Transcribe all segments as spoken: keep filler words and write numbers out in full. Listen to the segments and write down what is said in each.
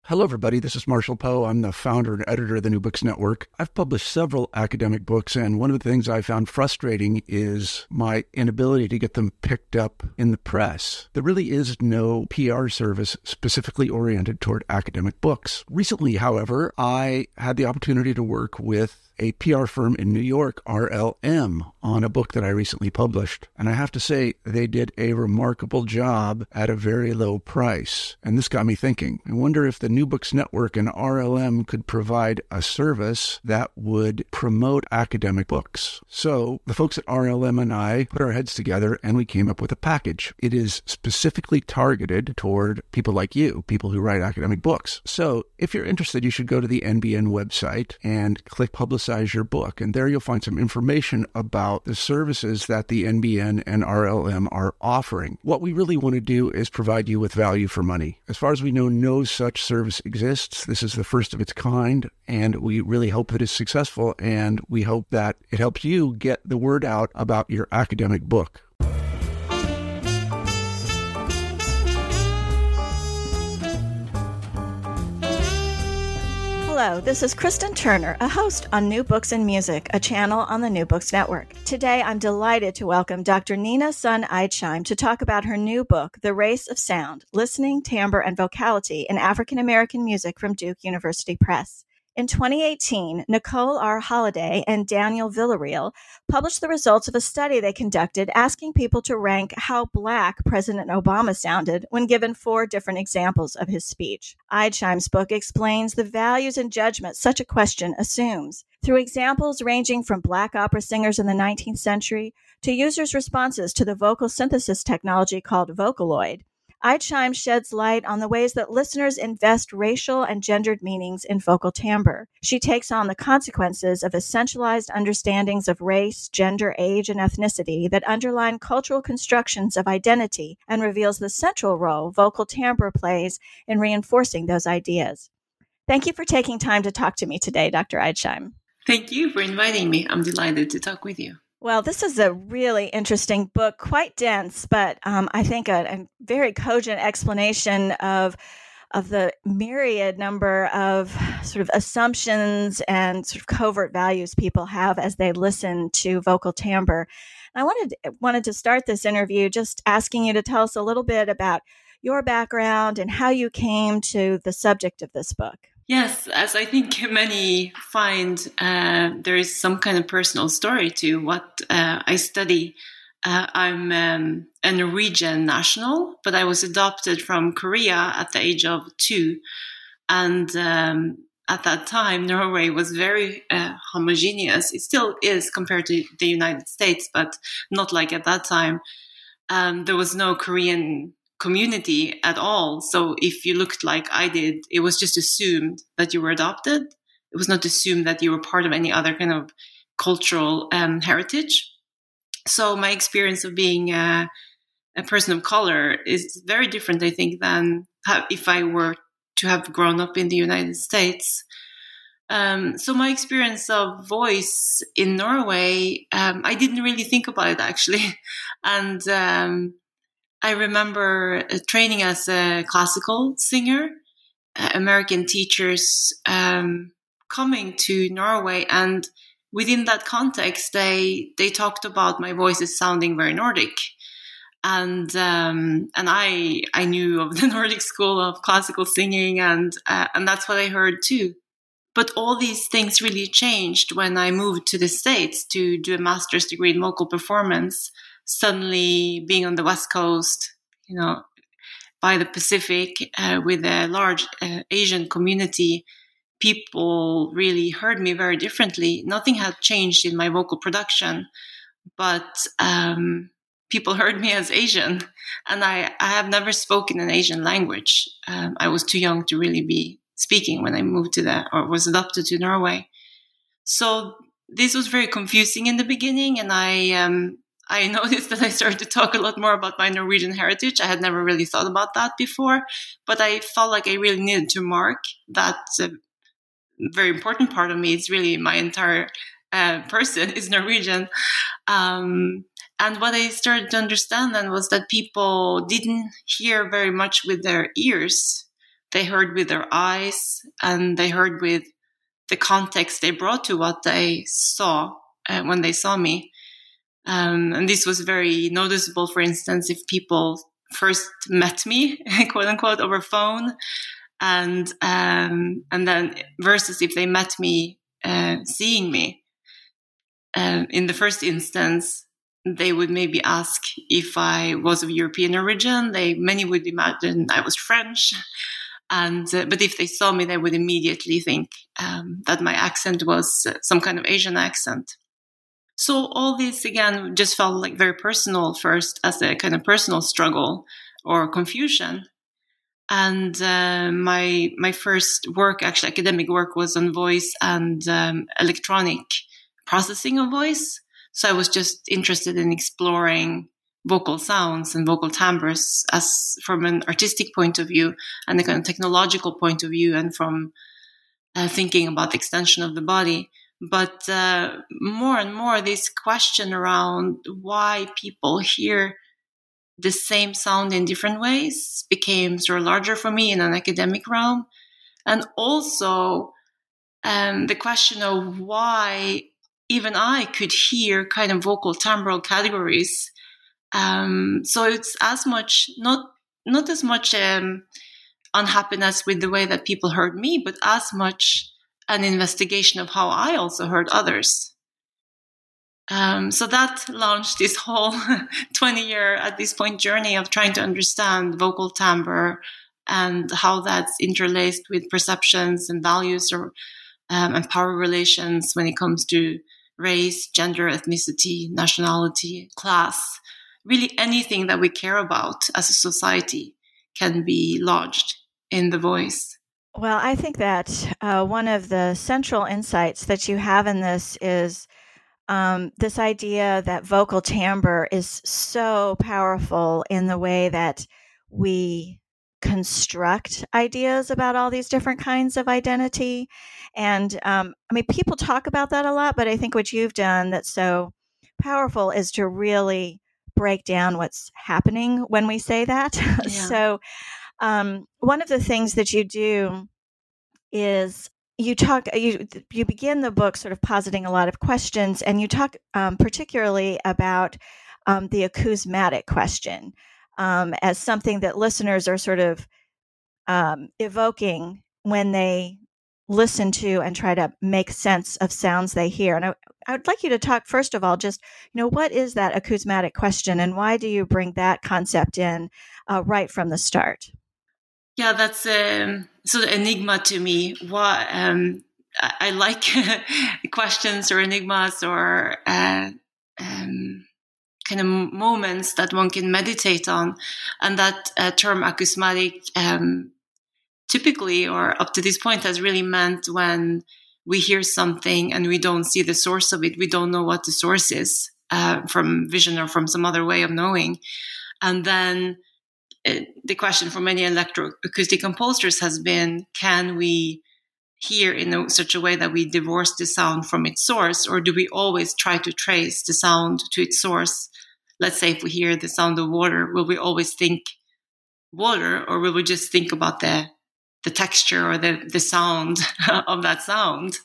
Hello, everybody. This is Marshall Poe. I'm the founder and editor of the New Books Network. I've published several academic books, and one of the things I found frustrating is my inability to get them picked up in the press. There really is no P R service specifically oriented toward academic books. Recently, however, I had the opportunity to work with a P R firm in New York, R L M, on a book that I recently published. And I have to say, they did a remarkable job at a very low price. And this got me thinking. I wonder if the New Books Network and R L M could provide a service that would promote academic books. So the folks at R L M and I put our heads together and we came up with a package. It is specifically targeted toward people like you, people who write academic books. So if you're interested, you should go to the N B N website and click Publicize your book. And there you'll find some information about the services that the N B N and R L M are offering. What we really want to do is provide you with value for money. As far as we know, no such service exists. This is the first of its kind, and we really hope that it's successful, and we hope that it helps you get the word out about your academic book. Hello, this is Kristen Turner, a host on New Books and Music, a channel on the New Books Network. Today, I'm delighted to welcome Doctor Nina Sun Eidsheim to talk about her new book, The Race of Sound, Listening, Timbre, and Vocality in African American Music from Duke University Press. In twenty eighteen, Nicole R. Holliday and Daniel Villarreal published the results of a study they conducted asking people to rank how Black President Obama sounded when given four different examples of his speech. Eidsheim's book explains the values and judgments such a question assumes, through examples ranging from Black opera singers in the nineteenth century to users' responses to the vocal synthesis technology called Vocaloid. Eidsheim sheds light on the ways that listeners invest racial and gendered meanings in vocal timbre. She takes on the consequences of essentialized understandings of race, gender, age, and ethnicity that underline cultural constructions of identity and reveals the central role vocal timbre plays in reinforcing those ideas. Thank you for taking time to talk to me today, Doctor Eidsheim. Thank you for inviting me. I'm delighted to talk with you. Well, this is a really interesting book, quite dense, but um, I think a, a very cogent explanation of of the myriad number of sort of assumptions and sort of covert values people have as they listen to vocal timbre. And I wanted wanted to start this interview just asking you to tell us a little bit about your background and how you came to the subject of this book. Yes, as I think many find, uh, there is some kind of personal story to what uh, I study. Uh, I'm um, a Norwegian national, but I was adopted from Korea at the age of two. And um, at that time, Norway was very uh, homogeneous. It still is compared to the United States, but not like at that time. Um, there was no Korean community at all. So if you looked like I did, it was just assumed that you were adopted. It was not assumed that you were part of any other kind of cultural um, heritage. So my experience of being a, a person of color is very different, I think, than how, if I were to have grown up in the United States. Um, so my experience of voice in Norway, um, I didn't really think about it, actually. And um, I remember uh, training as a classical singer, uh, American teachers um, coming to Norway, and within that context, they they talked about my voice as sounding very Nordic, and um, and I I knew of the Nordic school of classical singing, and uh, and that's what I heard too. But all these things really changed when I moved to the States to do a master's degree in vocal performance. Suddenly being on the West Coast, you know, by the Pacific, uh, with a large uh, Asian community, people really heard me very differently. Nothing had changed in my vocal production, but um, people heard me as Asian. And I, I have never spoken an Asian language. Um, I was too young to really be speaking when I moved to the, or was adopted to Norway. So this was very confusing in the beginning, and I um, I noticed that I started to talk a lot more about my Norwegian heritage. I had never really thought about that before, but I felt like I really needed to mark that a very important part of me. It's really my entire uh, person is Norwegian. Um, and what I started to understand then was that people didn't hear very much with their ears. they heard with their eyes, and they heard with the context they brought to what they saw uh, when they saw me. Um, and this was very noticeable, for instance, if people first met me, quote unquote, over phone, and um, and then versus if they met me uh, seeing me. Um, in the first instance, they would maybe ask if I was of European origin. They many would imagine I was French, and uh, but if they saw me, they would immediately think um, that my accent was uh, some kind of Asian accent. So all this again just felt like very personal first, as a kind of personal struggle or confusion. And uh, my my first work, actually academic work, was on voice and um, electronic processing of voice. So I was just interested in exploring vocal sounds and vocal timbres as from an artistic point of view and a kind of technological point of view, and from uh, thinking about the extension of the body. But uh, more and more, this question around why people hear the same sound in different ways became sort of larger for me in an academic realm. And also um, the question of why even I could hear kind of vocal timbral categories. Um, so it's as much, not not as much um, unhappiness with the way that people heard me, but as much an investigation of how I also heard others. Um, so that launched this whole twenty-year, at this point, journey of trying to understand vocal timbre and how that's interlaced with perceptions and values or um, and power relations when it comes to race, gender, ethnicity, nationality, class. Really anything that we care about as a society can be lodged in the voice. Well, I think that uh, one of the central insights that you have in this is um, this idea that vocal timbre is so powerful in the way that we construct ideas about all these different kinds of identity. And um, I mean, people talk about that a lot, but I think what you've done that's so powerful is to really break down what's happening when we say that. Yeah. So um, one of the things that you do is you talk, you you begin the book sort of positing a lot of questions, and you talk um, particularly about um, the acousmatic question um, as something that listeners are sort of um, evoking when they listen to and try to make sense of sounds they hear. And I, I would like you to talk, first of all, just, you know, what is that acousmatic question, and why do you bring that concept in uh, right from the start? Yeah, that's um, sort of enigma to me. Why um, I, I like questions or enigmas or uh, um, kind of moments that one can meditate on. And that uh, term acousmatic um, typically, or up to this point, has really meant when we hear something and we don't see the source of it, we don't know what the source is uh, from vision or from some other way of knowing. And then the question for many electroacoustic composers has been, can we hear in a, such a way that we divorce the sound from its source, or do we always try to trace the sound to its source? Let's say if we hear the sound of water, will we always think water, or will we just think about the the texture or the, the sound of that sound?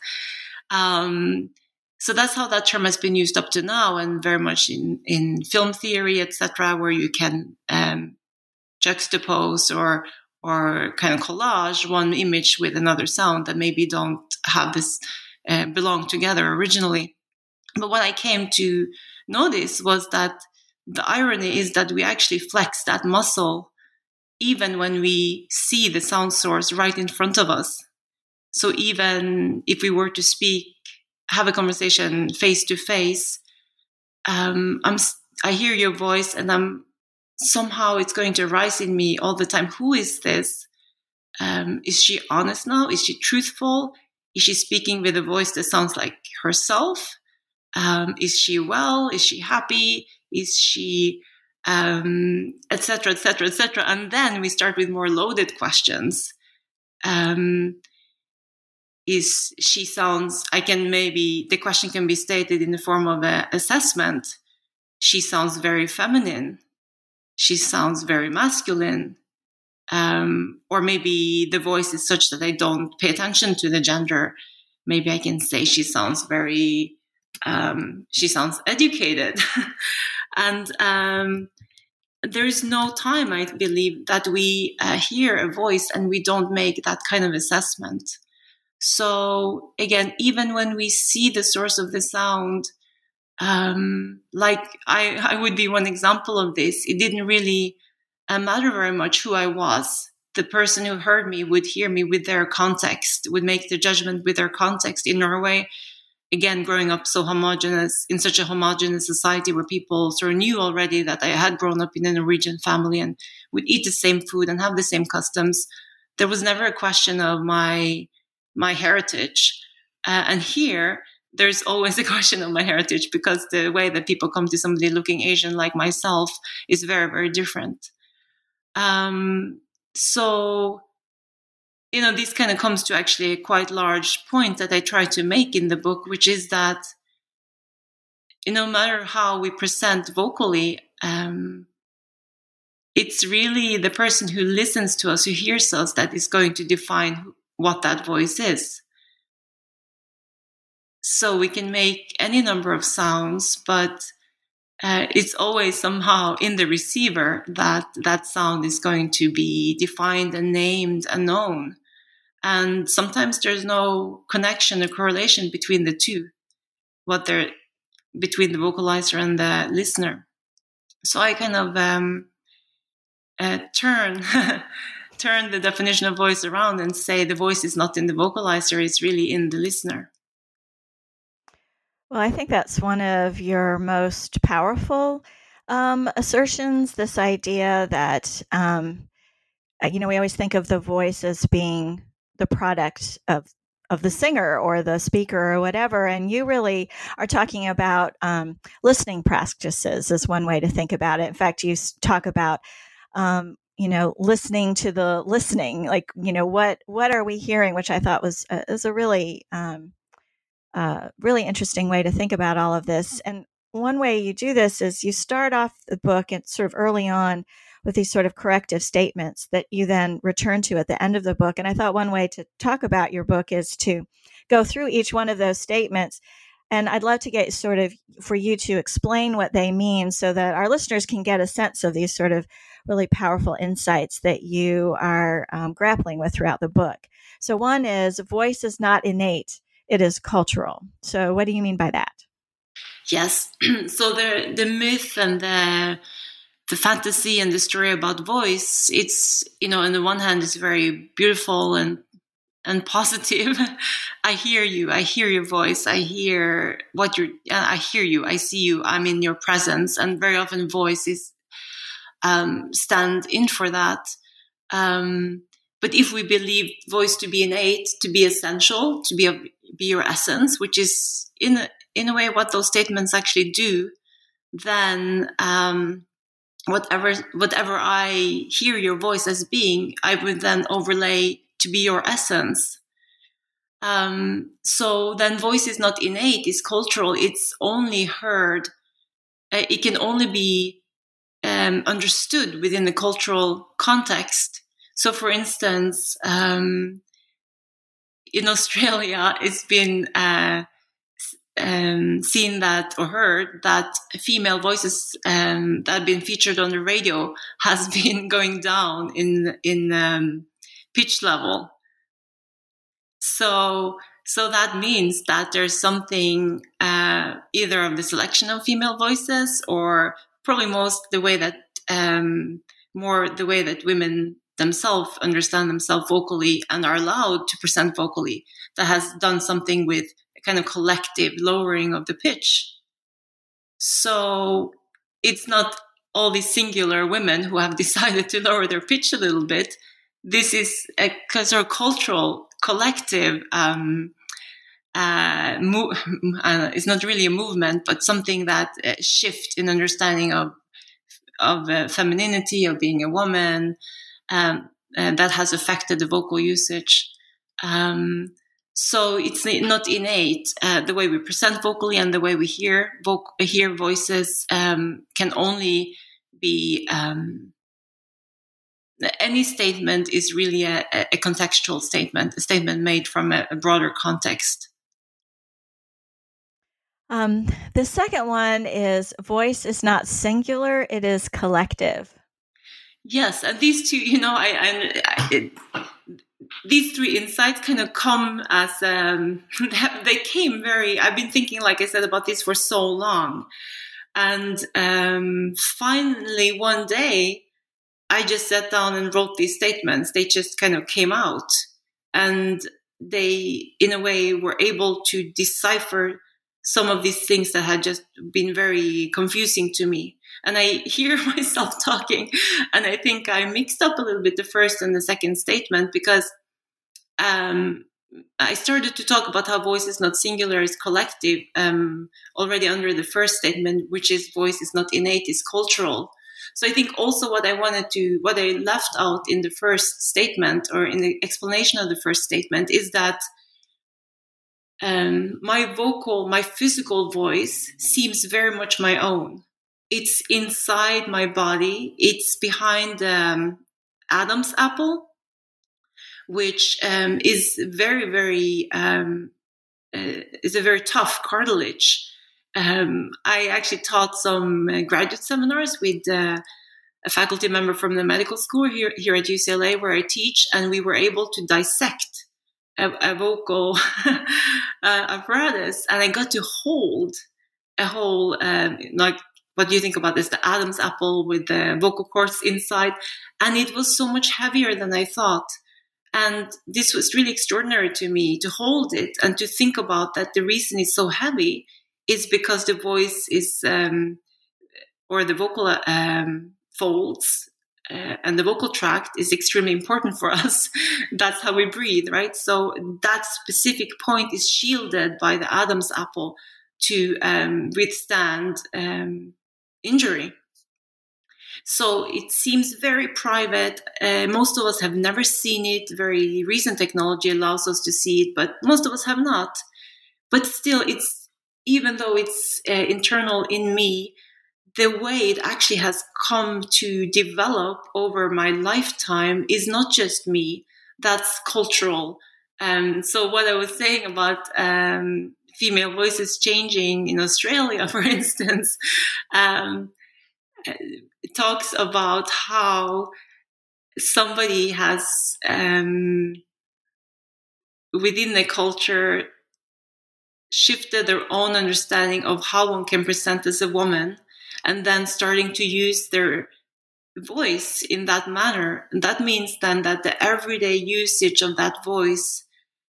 Um, so that's how that term has been used up to now, and very much in, in film theory, et cetera, where you can um, juxtapose or or kind of collage one image with another sound that maybe don't have this uh, belong together originally. But what I came to notice was that the irony is that we actually flex that muscle even when we see the sound source right in front of us. So even if we were to speak, have a conversation face to face, um, I'm I hear your voice, and I'm somehow it's going to arise in me all the time. Who is this? Um, is she honest now? Is she truthful? Is she speaking with a voice that sounds like herself? Um, is she well? Is she happy? Is she, um, et cetera, et cetera, et cetera. And then we start with more loaded questions. Um, is she sounds, I can maybe, the question can be stated in the form of an assessment. She sounds very feminine. She sounds very masculine. Um, or maybe the voice is such that I don't pay attention to the gender. Maybe I can say she sounds very, um, she sounds educated. and um, there is no time, I believe, that we uh, hear a voice and we don't make that kind of assessment. So again, even when we see the source of the sound, um, like I, I would be one example of this. It didn't really uh, matter very much who I was. The person who heard me would hear me with their context, would make the judgment with their context. In Norway, again, growing up so homogenous, in such a homogenous society where people sort of knew already that I had grown up in a Norwegian family and would eat the same food and have the same customs, there was never a question of my my heritage. Uh, and here, there's always a question of my heritage, because the way that people come to somebody looking Asian like myself is very, very different. Um, so, you know, this kind of comes to actually a quite large point that I try to make in the book, which is that, you know, no matter how we present vocally, um, it's really the person who listens to us, who hears us, that is going to define what that voice is. So we can make any number of sounds, but uh, it's always somehow in the receiver that that sound is going to be defined and named and known. And sometimes there's no connection or correlation between the two, what they're between the vocalizer and the listener. So I kind of um, uh, turn turn the definition of voice around and say the voice is not in the vocalizer, it's really in the listener. Well, I think that's one of your most powerful um, assertions, this idea that, um, you know, we always think of the voice as being the product of of the singer or the speaker or whatever. And you really are talking about um, listening practices is one way to think about it. In fact, you talk about, um, you know, listening to the listening, like, you know, what what are we hearing, which I thought was, uh, is a really um, Uh, really interesting way to think about all of this. And one way you do this is you start off the book and sort of early on with these sort of corrective statements that you then return to at the end of the book. And I thought one way to talk about your book is to go through each one of those statements. And I'd love to get sort of for you to explain what they mean so that our listeners can get a sense of these sort of really powerful insights that you are um, grappling with throughout the book. So one is, voice is not innate. It is cultural. So what do you mean by that? Yes. So the the myth and the the fantasy and the story about voice, it's, you know, on the one hand, it's very beautiful and and positive. I hear you. I hear your voice. I hear what you're, I hear you. I see you. I'm in your presence. And very often voices um, stand in for that. Um, but if we believe voice to be innate, to be essential, to be a be your essence, which is in a, in a way what those statements actually do, then um, whatever whatever I hear your voice as being, I would then overlay to be your essence. Um, so then voice is not innate, it's cultural, it's only heard, uh, it can only be um, understood within the cultural context. So for instance, um, in Australia, it's been uh, um, seen that or heard that female voices um, that have been featured on the radio has been going down in in um, pitch level. So, so that means that there's something uh, either of the selection of female voices, or probably most the way that um, more the way that women themselves understand themselves vocally and are allowed to present vocally, that has done something with a kind of collective lowering of the pitch. So it's not all these singular women who have decided to lower their pitch a little bit. This is a sort of cultural, collective, um, uh, mo- uh, it's not really a movement, but something that uh, shift in understanding of of uh, femininity, of being a woman, um, and that has affected the vocal usage. Um, so it's not innate. Uh, the way we present vocally and the way we hear voc- hear voices um, can only be um, any statement is really a, a contextual statement, a statement made from a, a broader context. Um, the second one is voice is not singular, it is collective. Yes, and these two, you know, I, I, I it, these three insights kind of come as, um, they came very, I've been thinking, like I said, about this for so long. And um, finally, one day, I just sat down and wrote these statements. They just kind of came out. And they, in a way, were able to decipher some of these things that had just been very confusing to me. And I hear myself talking, and I think I mixed up a little bit the first and the second statement, because um, I started to talk about how voice is not singular, it's collective, um, already under the first statement, which is voice is not innate, it's cultural. So I think also what I wanted to, what I left out in the first statement, or in the explanation of the first statement, is that Um, my vocal, my physical voice seems very much my own. It's inside my body. It's behind um, Adam's apple, which um, is very, very, um, uh, is a very tough cartilage. Um, I actually taught some uh, graduate seminars with uh, a faculty member from the medical school here, here at U C L A, where I teach, and we were able to dissect A, a vocal uh, apparatus, and I got to hold a whole, um, like, what do you think about this? The Adam's apple with the vocal cords inside, and it was so much heavier than I thought. And this was really extraordinary to me, to hold it and to think about that. The reason it's so heavy is because the voice is, um, or the vocal um, folds. Uh, and the vocal tract is extremely important for us. That's how we breathe, right? So that specific point is shielded by the Adam's apple to um, withstand um, injury. So it seems very private. Uh, most of us have never seen it. Very recent technology allows us to see it, but most of us have not. But still, it's, even though it's uh, internal in me, the way it actually has come to develop over my lifetime is not just me, that's cultural. Um, so what I was saying about um, female voices changing in Australia, for instance, um, it talks about how somebody has, um, within the culture, shifted their own understanding of how one can present as a woman, and then starting to use their voice in that manner. And that means then that the everyday usage of that voice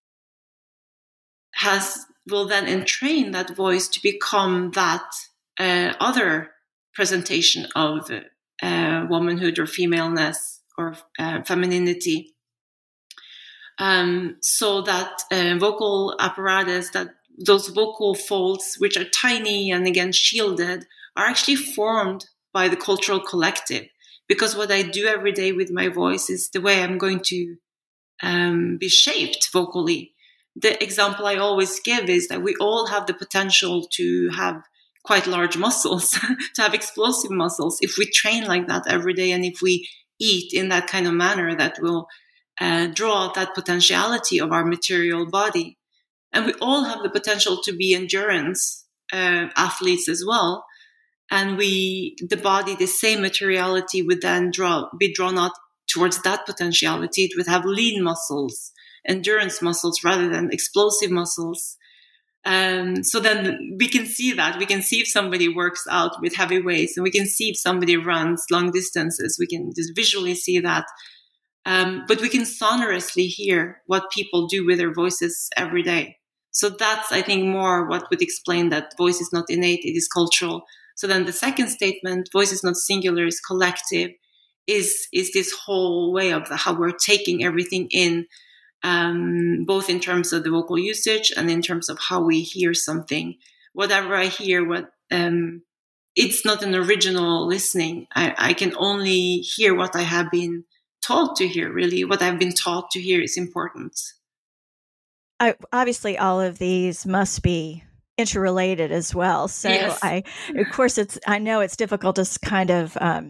has will then entrain that voice to become that uh, other presentation of uh, womanhood or femaleness or uh, femininity. Um, so that uh, vocal apparatus, that those vocal folds, which are tiny and again shielded, are actually formed by the cultural collective. Because what I do every day with my voice is the way I'm going to um, be shaped vocally. The example I always give is that we all have the potential to have quite large muscles, to have explosive muscles, if we train like that every day, and if we eat in that kind of manner that will uh, draw out that potentiality of our material body. And we all have the potential to be endurance uh, athletes as well. And we, the body, the same materiality would then draw, be drawn out towards that potentiality. It would have lean muscles, endurance muscles, rather than explosive muscles. Um, so then we can see that. We can see if somebody works out with heavy weights, and we can see if somebody runs long distances. We can just visually see that. Um, but we can sonorously hear what people do with their voices every day. So that's, I think, more what would explain that voice is not innate, it is cultural. So then the second statement, voice is not singular, it's collective, is is this whole way of the, how we're taking everything in, um, both in terms of the vocal usage and in terms of how we hear something. Whatever I hear, what um, it's not an original listening. I, I can only hear what I have been taught to hear, really. What I've been taught to hear is important. I, obviously, all of these must be interrelated as well. So yes. I, of course, it's, I know it's difficult to kind of um,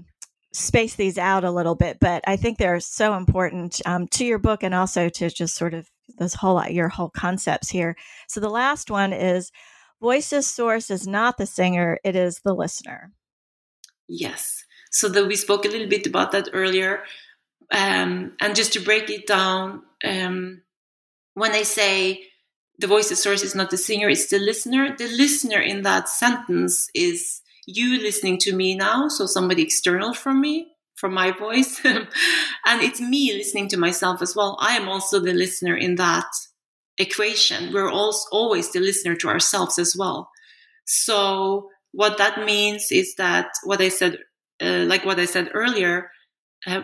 space these out a little bit, but I think they're so important um, to your book and also to just sort of this whole, your whole concepts here. So the last one is voice's source is not the singer, it is the listener. Yes. So that we spoke a little bit about that earlier. Um, and just to break it down, um, when I say the voice's source is not the singer, it's the listener, the listener in that sentence is you listening to me now, so somebody external from me, from my voice. And it's me listening to myself as well. I am also the listener in that equation. We're also always the listener to ourselves as well. So what that means is that what I said, uh, like what I said earlier, uh,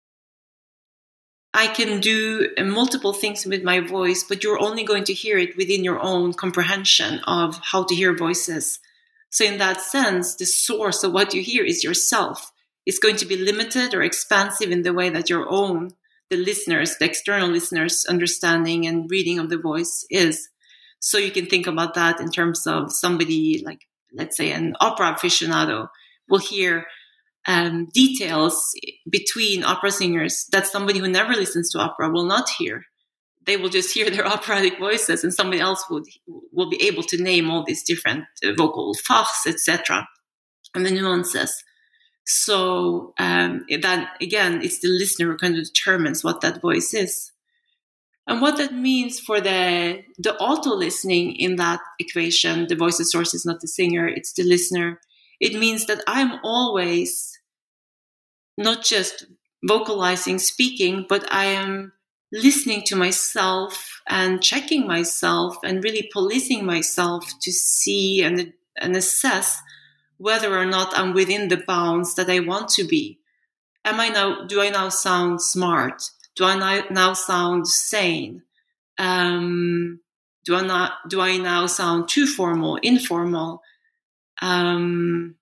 I can do uh, multiple things with my voice, but you're only going to hear it within your own comprehension of how to hear voices. So in that sense, the source of what you hear is yourself. It's going to be limited or expansive in the way that your own, the listeners, the external listeners' understanding and reading of the voice is. So you can think about that in terms of somebody like, let's say, an opera aficionado will hear um, details between opera singers that somebody who never listens to opera will not hear. They will just hear their operatic voices, and somebody else would will be able to name all these different uh, vocal fachs, et cetera, and the nuances. So um, that again, it's the listener who kind of determines what that voice is, and what that means for the the auto listening in that equation. The voice's source is not the singer; it's the listener. It means that I'm always not just vocalizing, speaking, but I am listening to myself and checking myself and really policing myself to see and, and assess whether or not I'm within the bounds that I want to be. Am I now, do I now sound smart? Do I now, now sound sane? Um, do I not, do I now sound too formal, informal? Um,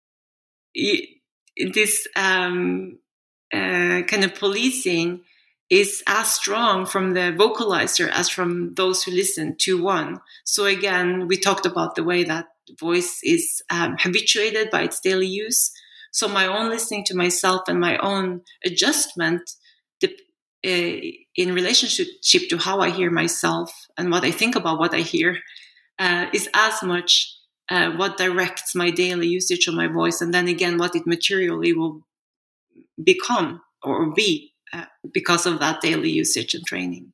this, um, uh, kind of policing is as strong from the vocalizer as from those who listen to one. So again, we talked about the way that voice is um, habituated by its daily use. So my own listening to myself and my own adjustment the, uh, in relationship to how I hear myself and what I think about what I hear uh, is as much uh, what directs my daily usage of my voice, and then again what it materially will become or be uh, because of that daily usage and training.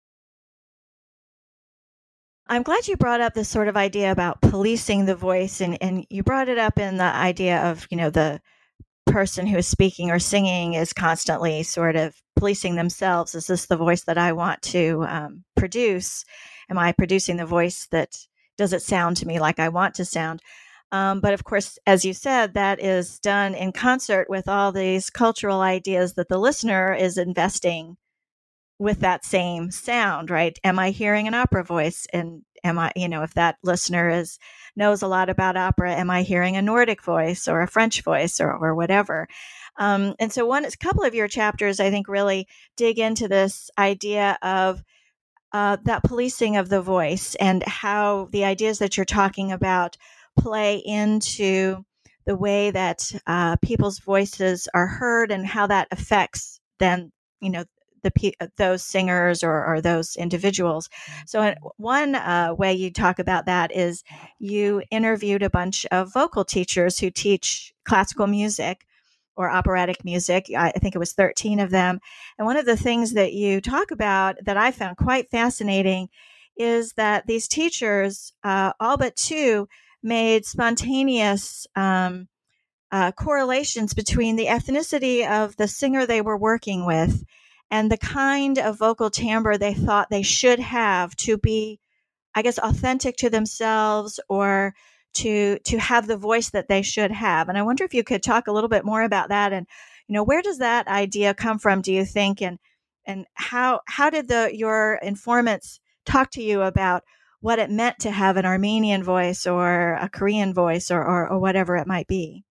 I'm glad you brought up this sort of idea about policing the voice, and, and you brought it up in the idea of, you know, the person who is speaking or singing is constantly sort of policing themselves. Is this the voice that I want to um, produce? Am I producing the voice that, does it sound to me like I want to sound? Um, but of course, as you said, that is done in concert with all these cultural ideas that the listener is investing with that same sound, right? Am I hearing an opera voice? And am I, you know, if that listener is knows a lot about opera, am I hearing a Nordic voice or a French voice or, or whatever? Um, and so one, a couple of your chapters, I think, really dig into this idea of uh, that policing of the voice and how the ideas that you're talking about play into the way that uh, people's voices are heard and how that affects then, you know, the those singers or, or those individuals. So one uh, way you talk about that is you interviewed a bunch of vocal teachers who teach classical music or operatic music. I think it was thirteen of them. And one of the things that you talk about that I found quite fascinating is that these teachers, uh, all but two, made spontaneous um, uh, correlations between the ethnicity of the singer they were working with and the kind of vocal timbre they thought they should have to be, I guess, authentic to themselves or to to have the voice that they should have. And I wonder if you could talk a little bit more about that. And, you know, where does that idea come from, do you think? And and how how did the your informants talk to you about what it meant to have an Armenian voice or a Korean voice or, or, or whatever it might be?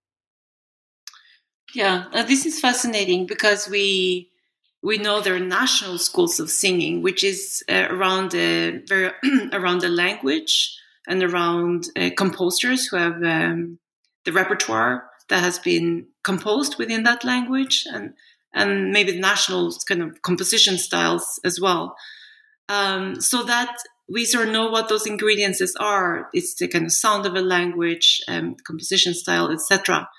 Yeah, uh, this is fascinating because we we know there are national schools of singing, which is uh, around the very around the language and around uh, composers who have um, the repertoire that has been composed within that language, and and maybe the national kind of composition styles as well. Um, so that we sort of know what those ingredients are. It's the kind of sound of a language, um, composition style, et cetera.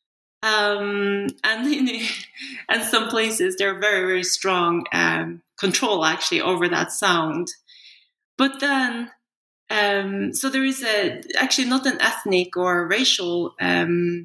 Um, and in and some places there are very, very strong um, control actually over that sound. But then, um, so there is a actually not an ethnic or racial um,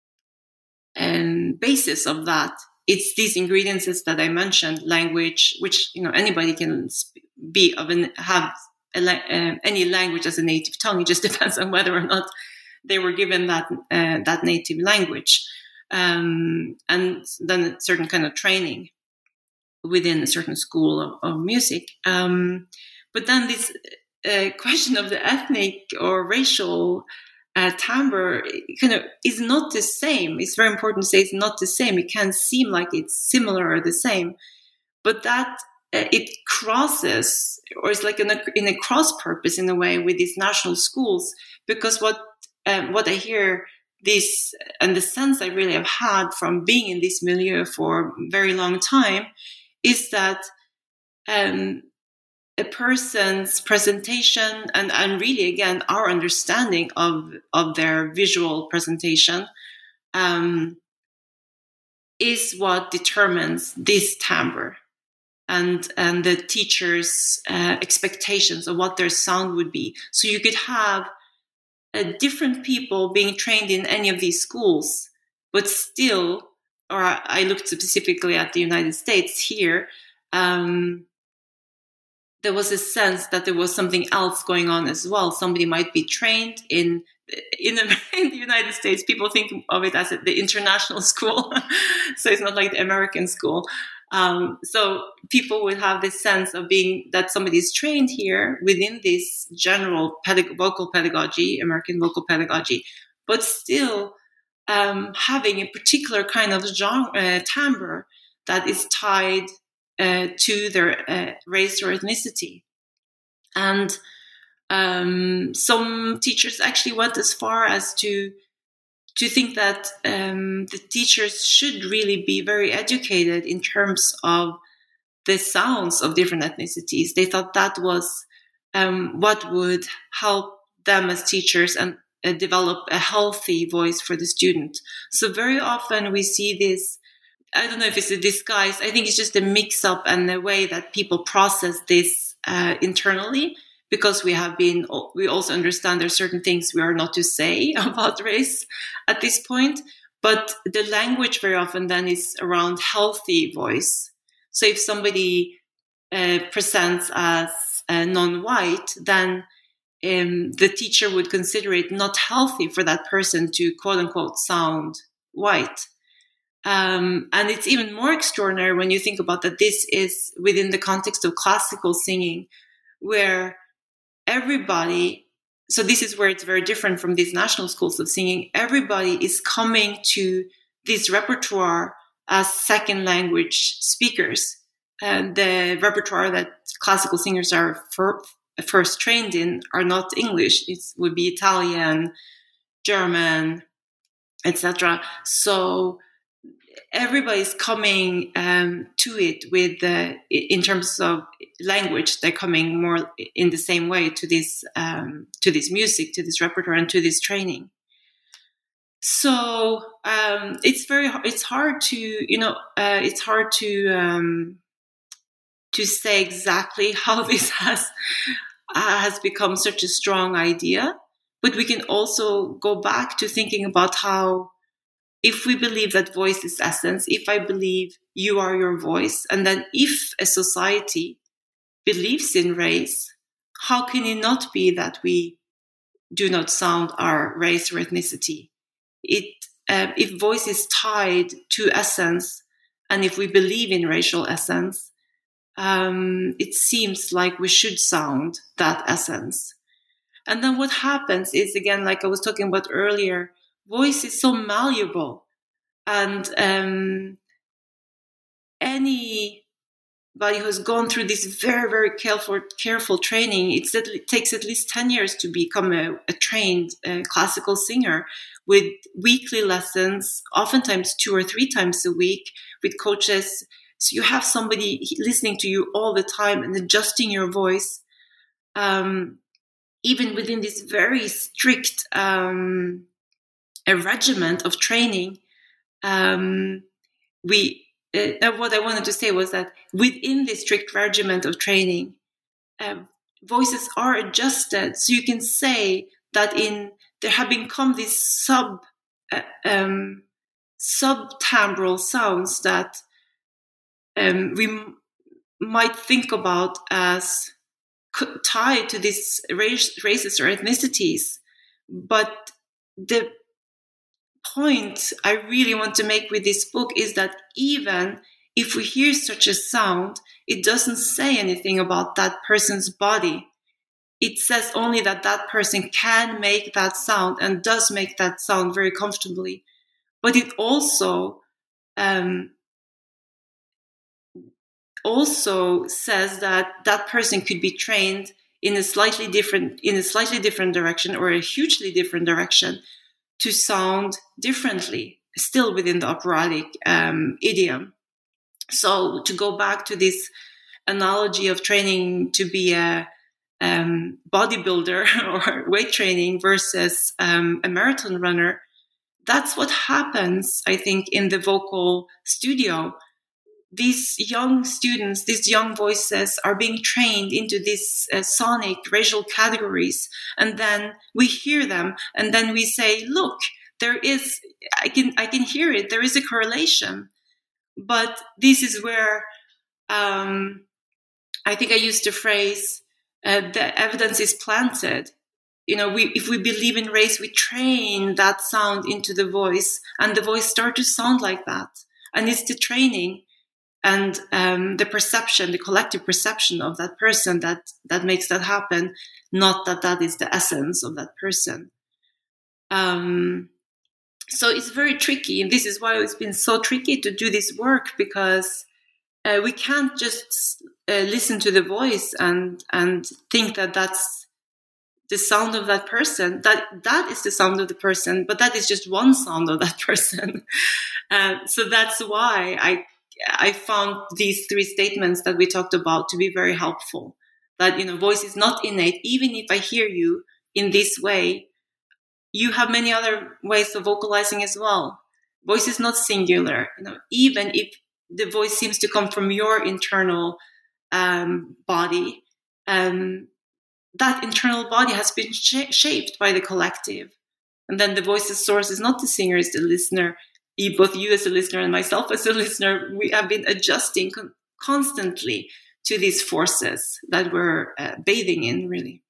um, basis of that. It's these ingredients that I mentioned, language, which you know anybody can be of an have a, uh, any language as a native tongue. It just depends on whether or not they were given that uh, that native language, um, and then a certain kind of training within a certain school of, of music. Um, but then this uh, question of the ethnic or racial Uh, timbre kind of is not the same. It's very important to say it's not the same. It can seem like it's similar or the same, but that uh, it crosses, or it's like in a, in a cross purpose in a way with these national schools. Because what um, what I hear this and the sense I really have had from being in this milieu for a very long time is that um, a person's presentation and, and really, again, our understanding of, of their visual presentation um, is what determines this timbre and, and the teacher's uh, expectations of what their sound would be. So you could have uh, different people being trained in any of these schools, but still, or I looked specifically at the United States here, um, there was a sense that there was something else going on as well. Somebody might be trained in in the, in the United States. People think of it as the international school, so it's not like the American school. Um, so people would have this sense of being that somebody is trained here within this general pedag- vocal pedagogy, American vocal pedagogy, but still um, having a particular kind of genre, uh, timbre that is tied Uh, to their uh, race or ethnicity. And um, some teachers actually went as far as to to think that um, the teachers should really be very educated in terms of the sounds of different ethnicities. They thought that was um, what would help them as teachers and uh, develop a healthy voice for the student. So very often we see this, I don't know if it's a disguise. I think it's just a mix-up and the way that people process this uh, internally, because we have been, we also understand there are certain things we are not to say about race at this point. But the language very often then is around healthy voice. So if somebody uh, presents as uh, non-white, then um, the teacher would consider it not healthy for that person to quote-unquote sound white. Um, and it's even more extraordinary when you think about that this is within the context of classical singing, where everybody, so this is where it's very different from these national schools of singing, everybody is coming to this repertoire as second language speakers. And the repertoire that classical singers are for, first trained in are not English. It would be Italian, German, et cetera. So everybody's coming um, to it with the, in terms of language, they're coming more in the same way to this um, to this music, to this repertoire, and to this training. So um, it's very it's hard to you know uh, it's hard to um, to say exactly how this has uh, has become such a strong idea, but we can also go back to thinking about how, if we believe that voice is essence, if I believe you are your voice, and then if a society believes in race, how can it not be that we do not sound our race or ethnicity? It, uh, if voice is tied to essence, and if we believe in racial essence, um, it seems like we should sound that essence. And then what happens is, again, like I was talking about earlier, voice is so malleable, and um, any somebody who has gone through this very, very careful, careful training. It's that it takes at least ten years to become a, a trained uh, classical singer with weekly lessons, oftentimes two or three times a week with coaches. So you have somebody listening to you all the time and adjusting your voice, um, even within this very strict um, a regiment of training. Um, we uh, what I wanted to say was that within this strict regiment of training, uh, voices are adjusted. So you can say that in there have become these sub uh, um, subtimbral sounds that um, we m- might think about as tied to these race, races or ethnicities. But the point I really want to make with this book is that even if we hear such a sound, it doesn't say anything about that person's body. It says only that that person can make that sound and does make that sound very comfortably. But it also um, also says that that person could be trained in a slightly different in a slightly different direction or a hugely different direction to sound differently, still within the operatic um, idiom. So to go back to this analogy of training to be a um, bodybuilder or weight training versus um, a marathon runner, that's what happens, I think, in the vocal studio. These young students, these young voices are being trained into these uh, sonic racial categories. And then we hear them and then we say, look, there is, I can, I can hear it. There is a correlation. But this is where um, I think I used the phrase, uh, the evidence is planted. You know, we, if we believe in race, we train that sound into the voice and the voice starts to sound like that. And it's the training and um, the perception, the collective perception of that person that, that makes that happen, not that that is the essence of that person. Um, so it's very tricky. And this is why it's been so tricky to do this work, because uh, we can't just uh, listen to the voice and, and think that that's the sound of that person. That that is the sound of the person, but that is just one sound of that person. uh, so that's why I I found these three statements that we talked about to be very helpful. That, you know, voice is not innate. Even if I hear you in this way, you have many other ways of vocalizing as well. Voice is not singular. You know, even if the voice seems to come from your internal um, body, um, that internal body has been sh- shaped by the collective. And then the voice's source is not the singer, it's the listener. Both you as a listener and myself as a listener, we have been adjusting con- constantly to these forces that we're uh, bathing in, really.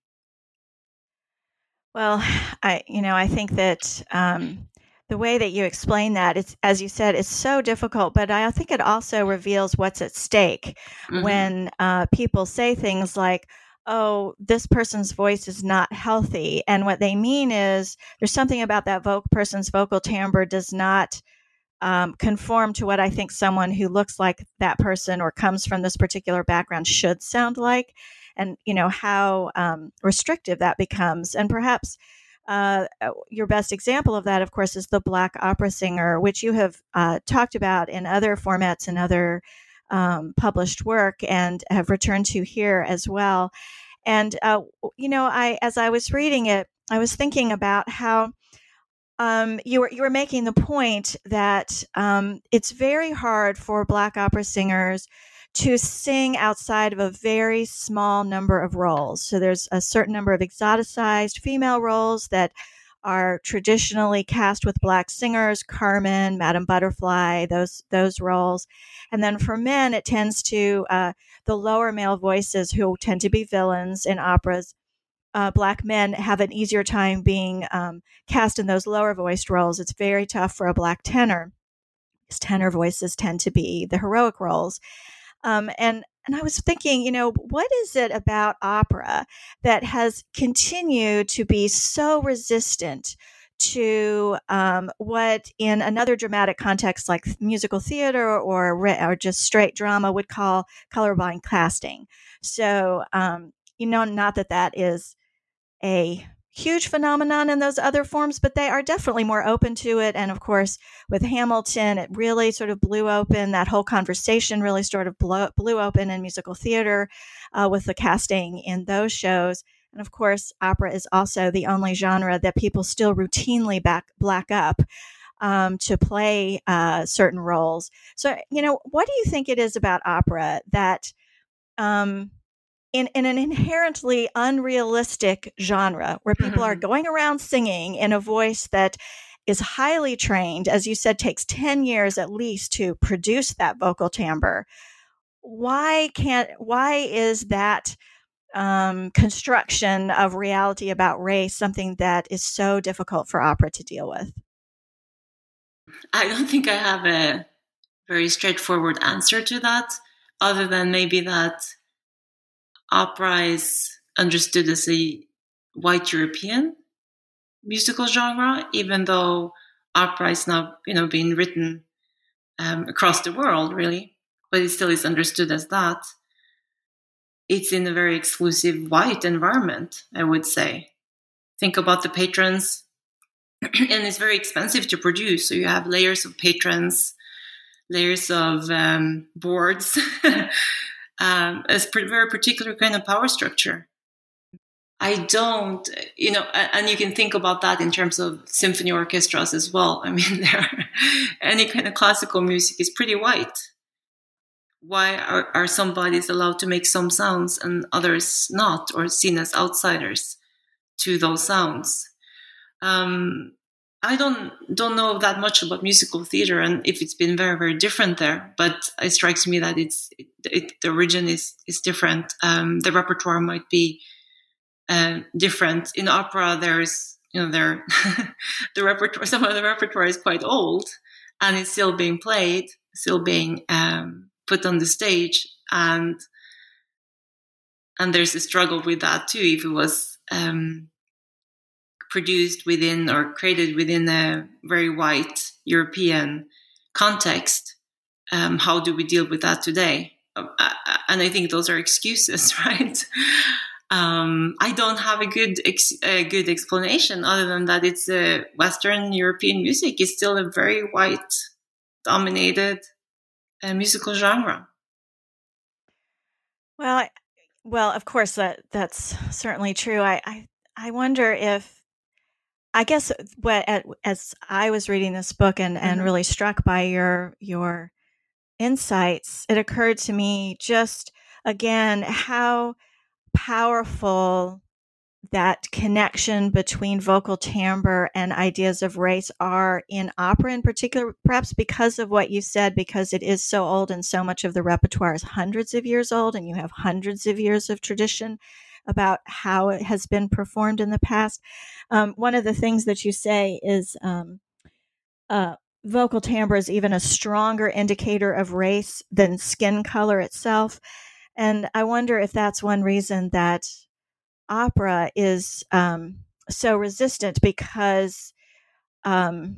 Well, I, you know, I think that um, the way that you explain that, it's, as you said, it's so difficult, but I think it also reveals what's at stake mm-hmm. when uh, people say things like, oh, this person's voice is not healthy. And what they mean is there's something about that vo- person's vocal timbre does not um, conform to what I think someone who looks like that person or comes from this particular background should sound like. And, you know, how um, restrictive that becomes. And perhaps uh, your best example of that, of course, is the Black opera singer, which you have uh, talked about in other formats and other um, published work and have returned to here as well. And, uh, you know, I as I was reading it, I was thinking about how um, you were you were making the point that um, it's very hard for Black opera singers to sing outside of a very small number of roles. So there's a certain number of exoticized female roles that are traditionally cast with Black singers, Carmen, Madame Butterfly, those those roles. And then for men, it tends to, uh, the lower male voices who tend to be villains in operas, uh, Black men have an easier time being um, cast in those lower voiced roles. It's very tough for a Black tenor, because tenor voices tend to be the heroic roles. Um, and and I was thinking, you know, what is it about opera that has continued to be so resistant to um, what in another dramatic context like musical theater or, or just straight drama would call colorblind casting. So, um, you know, not that that is a huge phenomenon in those other forms, but they are definitely more open to it. And of course, with Hamilton, it really sort of blew open, that whole conversation really sort of blew, blew open in musical theater uh, with the casting in those shows. And of course, opera is also the only genre that people still routinely back, black up um, to play uh, certain roles. So, you know, what do you think it is about opera that um, in, in an inherently unrealistic genre where people are going around singing in a voice that is highly trained, as you said, takes ten years at least to produce that vocal timbre? Why can't, why is that um, construction of reality about race something that is so difficult for opera to deal with? I don't think I have a very straightforward answer to that, other than maybe that opera is understood as a white European musical genre, even though opera is now, you know, being written um, across the world, really, but it still is understood as that. It's in a very exclusive white environment, I would say. Think about the patrons, and it's very expensive to produce. So you have layers of patrons, layers of um, boards, um, a very particular kind of power structure. I don't, you know, and you can think about that in terms of symphony orchestras as well. I mean, there, any kind of classical music is pretty white. Why are, are some bodies allowed to make some sounds and others not, or seen as outsiders to those sounds? Um, I don't don't know that much about musical theater and if it's been very, very different there, but it strikes me that it's it, it, the origin is, is different. Um, the repertoire might be uh, different. In opera, there's, you know, there the repertoire, some of the repertoire is quite old and it's still being played, still being um, put on the stage, and and there's a struggle with that too. If it was um, produced within or created within a very white European context, um, how do we deal with that today? Uh, and I think those are excuses, right? Um, I don't have a good ex- a good explanation other than that it's a Western European music is still a very white dominated uh, musical genre. Well, I, well, of course that that's certainly true. I I, I wonder if I guess what as I was reading this book and, and mm-hmm. really struck by your your insights, it occurred to me just again how powerful that connection between vocal timbre and ideas of race are in opera in particular, perhaps because of what you said, because it is so old and so much of the repertoire is hundreds of years old and you have hundreds of years of tradition about how it has been performed in the past. Um, one of the things that you say is um, uh, vocal timbre is even a stronger indicator of race than skin color itself. And I wonder if that's one reason that opera is um, so resistant, because um,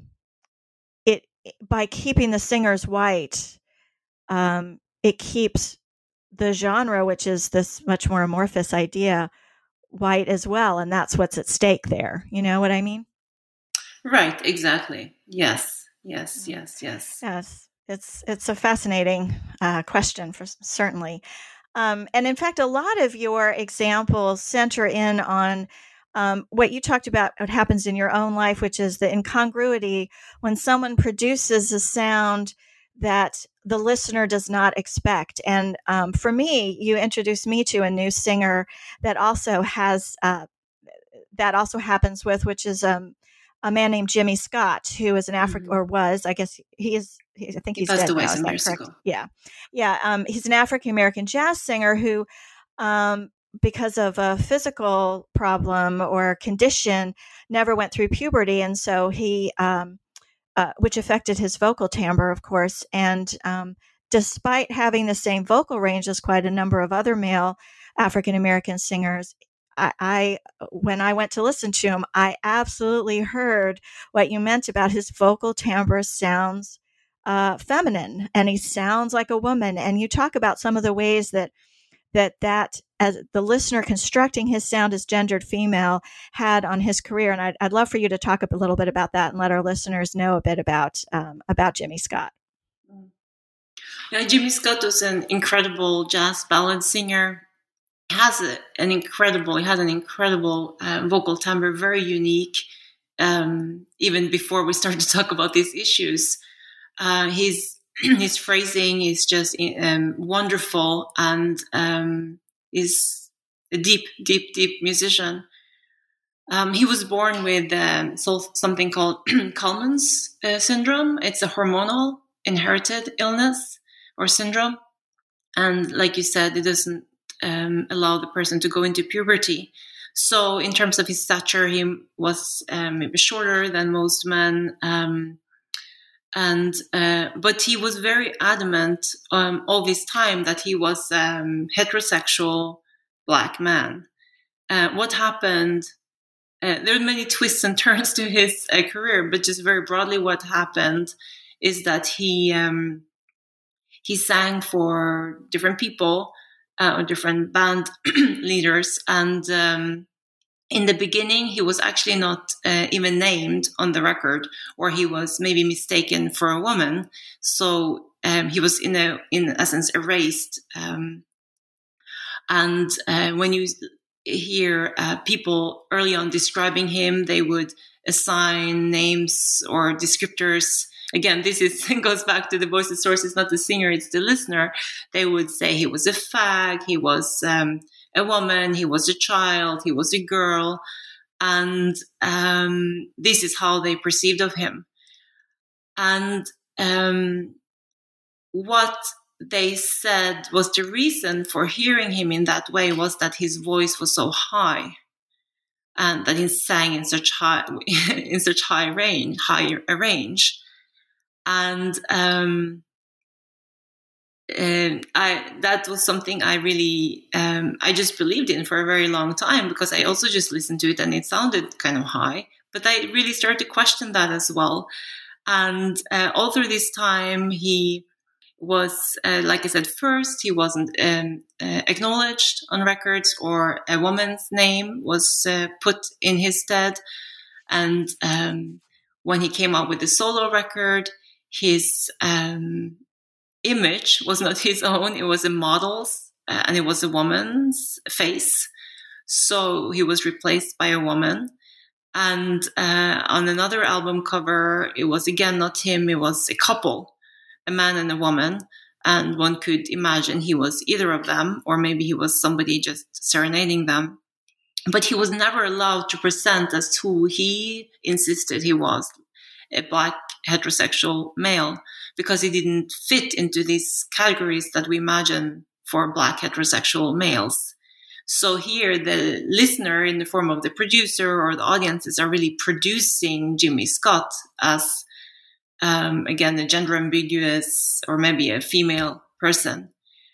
it by keeping the singers white, um, it keeps the genre, which is this much more amorphous idea, white as well, and that's what's at stake there. You know what I mean? Right. Exactly. Yes. Yes. Yes. Yes. Yes. It's it's a fascinating uh, question, for certainly. Um, and in fact, a lot of your examples center in on um, what you talked about, what happens in your own life, which is the incongruity when someone produces a sound that the listener does not expect. And um, for me, you introduced me to a new singer that also has, uh, that also happens with, which is um, a man named Jimmy Scott, who is an African, mm-hmm. or was, I guess he is, he, I think he's he passed dead away now, some years correct? ago. Yeah. Yeah. Um, he's an African-American jazz singer who, um, because of a physical problem or condition, never went through puberty. And so he, um, uh, which affected his vocal timbre, of course. And um, despite having the same vocal range as quite a number of other male African-American singers, I, I, when I went to listen to him, I absolutely heard what you meant about his vocal timbre sounds uh, feminine, and he sounds like a woman. And you talk about some of the ways that that that as the listener constructing his sound as gendered female had on his career. And I'd, I'd love for you to talk a little bit about that and let our listeners know a bit about um, about Jimmy Scott. Yeah, Jimmy Scott was an incredible jazz ballad singer. He has a, an incredible, he had an incredible uh, vocal timbre, very unique. Um, even before we start to talk about these issues, uh, his his phrasing is just um, wonderful, and um, is a deep, deep, deep musician. Um, he was born with um, so something called Kallman's uh, syndrome. It's a hormonal inherited illness or syndrome, and like you said, it doesn't um, allow the person to go into puberty. So in terms of his stature, he was um, maybe shorter than most men, um, and uh, but he was very adamant um, all this time that he was a um, heterosexual black man. Uh, what happened? Uh, there are many twists and turns to his uh, career, but just very broadly, what happened is that he um, he sang for different people, uh, different band leaders, and um, in the beginning, he was actually not uh, even named on the record, or he was maybe mistaken for a woman. So um, he was in a in essence erased. Um, and uh, when you hear uh, people early on describing him, they would assign names or descriptors. Again, this is goes back to the voice of source. It's not the singer, it's the listener. They would say he was a fag, he was um, a woman, he was a child, he was a girl. And um, this is how they perceived of him. And um, what they said was the reason for hearing him in that way was that his voice was so high, and that he sang in such high in such high range, higher range. And um, uh, I that was something I really um, I just believed in for a very long time, because I also just listened to it and it sounded kind of high, but I really started to question that as well. And uh, all through this time, he was, uh, like I said, first he wasn't um, uh, acknowledged on records, or a woman's name was uh, put in his stead. And um, when he came out with the solo record, his um, image was not his own, it was a model's, uh, and it was a woman's face. So he was replaced by a woman. And uh, on another album cover, it was again not him, it was a couple, a man and a woman. And one could imagine he was either of them, or maybe he was somebody just serenading them. But he was never allowed to present as who he insisted he was, a black heterosexual male, because he didn't fit into these categories that we imagine for black heterosexual males. So here the listener, in the form of the producer or the audiences, are really producing Jimmy Scott as, um, again, a gender ambiguous or maybe a female person.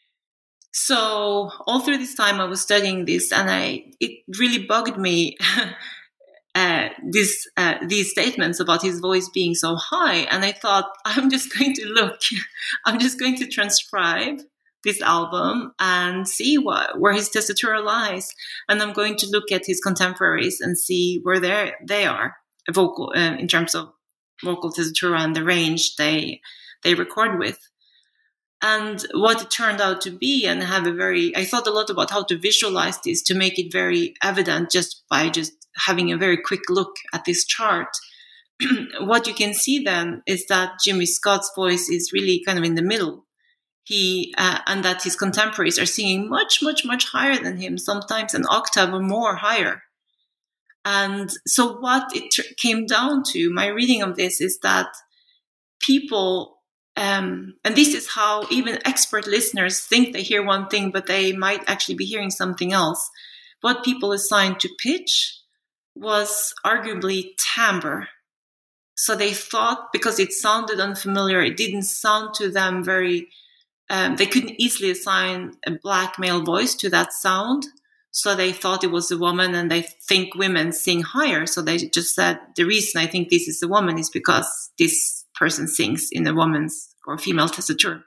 So all through this time I was studying this, and I it really bugged me uh, this uh, these statements about his voice being so high. And I thought, I'm just going to look, I'm just going to transcribe this album and see what, where his tessitura lies. And I'm going to look at his contemporaries and see where they they are vocal uh, in terms of vocal tessitura and the range they they record with. And what it turned out to be, and have a very, I thought a lot about how to visualize this to make it very evident just by just having a very quick look at this chart. What you can see then is that Jimmy Scott's voice is really kind of in the middle. He uh, and that his contemporaries are singing much, much, much higher than him, sometimes an octave or more higher. And so what it t- came down to, my reading of this, is that people, um, and this is how even expert listeners think they hear one thing, but they might actually be hearing something else. What people assigned to pitch was arguably timbre. So they thought, because it sounded unfamiliar, it didn't sound to them very, um, they couldn't easily assign a black male voice to that sound. So they thought it was a woman, and they think women sing higher. So they just said, the reason I think this is a woman is because this person sings in a woman's or female tessitura.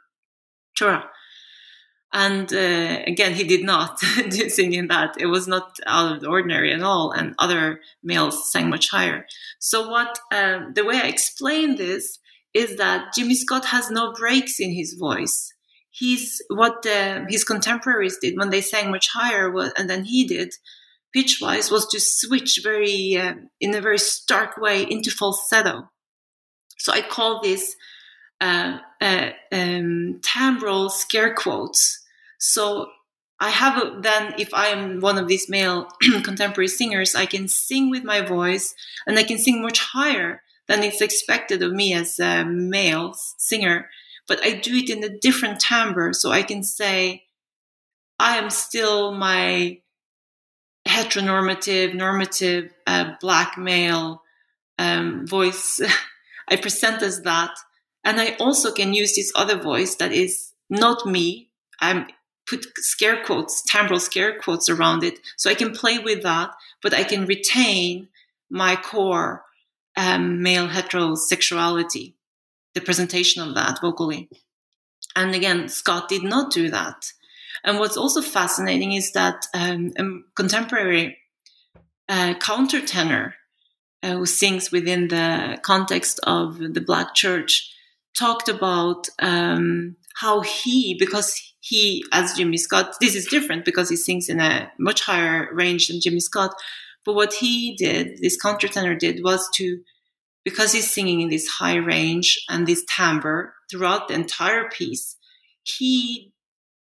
And uh, again, he did not sing in that. It was not out of the ordinary at all. And other males sang much higher. So what uh, the way I explain this is that Jimmy Scott has no breaks in his voice. He's what uh, his contemporaries did when they sang much higher, was, and then he did, pitch-wise, was to switch very uh, in a very stark way into falsetto. So I call this uh, uh, um, timbral scare quotes. So I have a, then, if I am one of these male contemporary singers, I can sing with my voice, and I can sing much higher than it's expected of me as a male singer. But I do it in a different timbre, so I can say I am still my heteronormative, normative, uh, black male um, voice. I present as that. And I also can use this other voice that is not me. I'm put scare quotes, timbral scare quotes around it. So I can play with that, but I can retain my core um, male heterosexuality, the presentation of that vocally. And again, Scott did not do that. And what's also fascinating is that um, a contemporary uh, countertenor uh, who sings within the context of the Black church talked about um, how he, because he, as Jimmy Scott, this is different because he sings in a much higher range than Jimmy Scott. But what he did, this countertenor did, was to, because he's singing in this high range and this timbre throughout the entire piece, he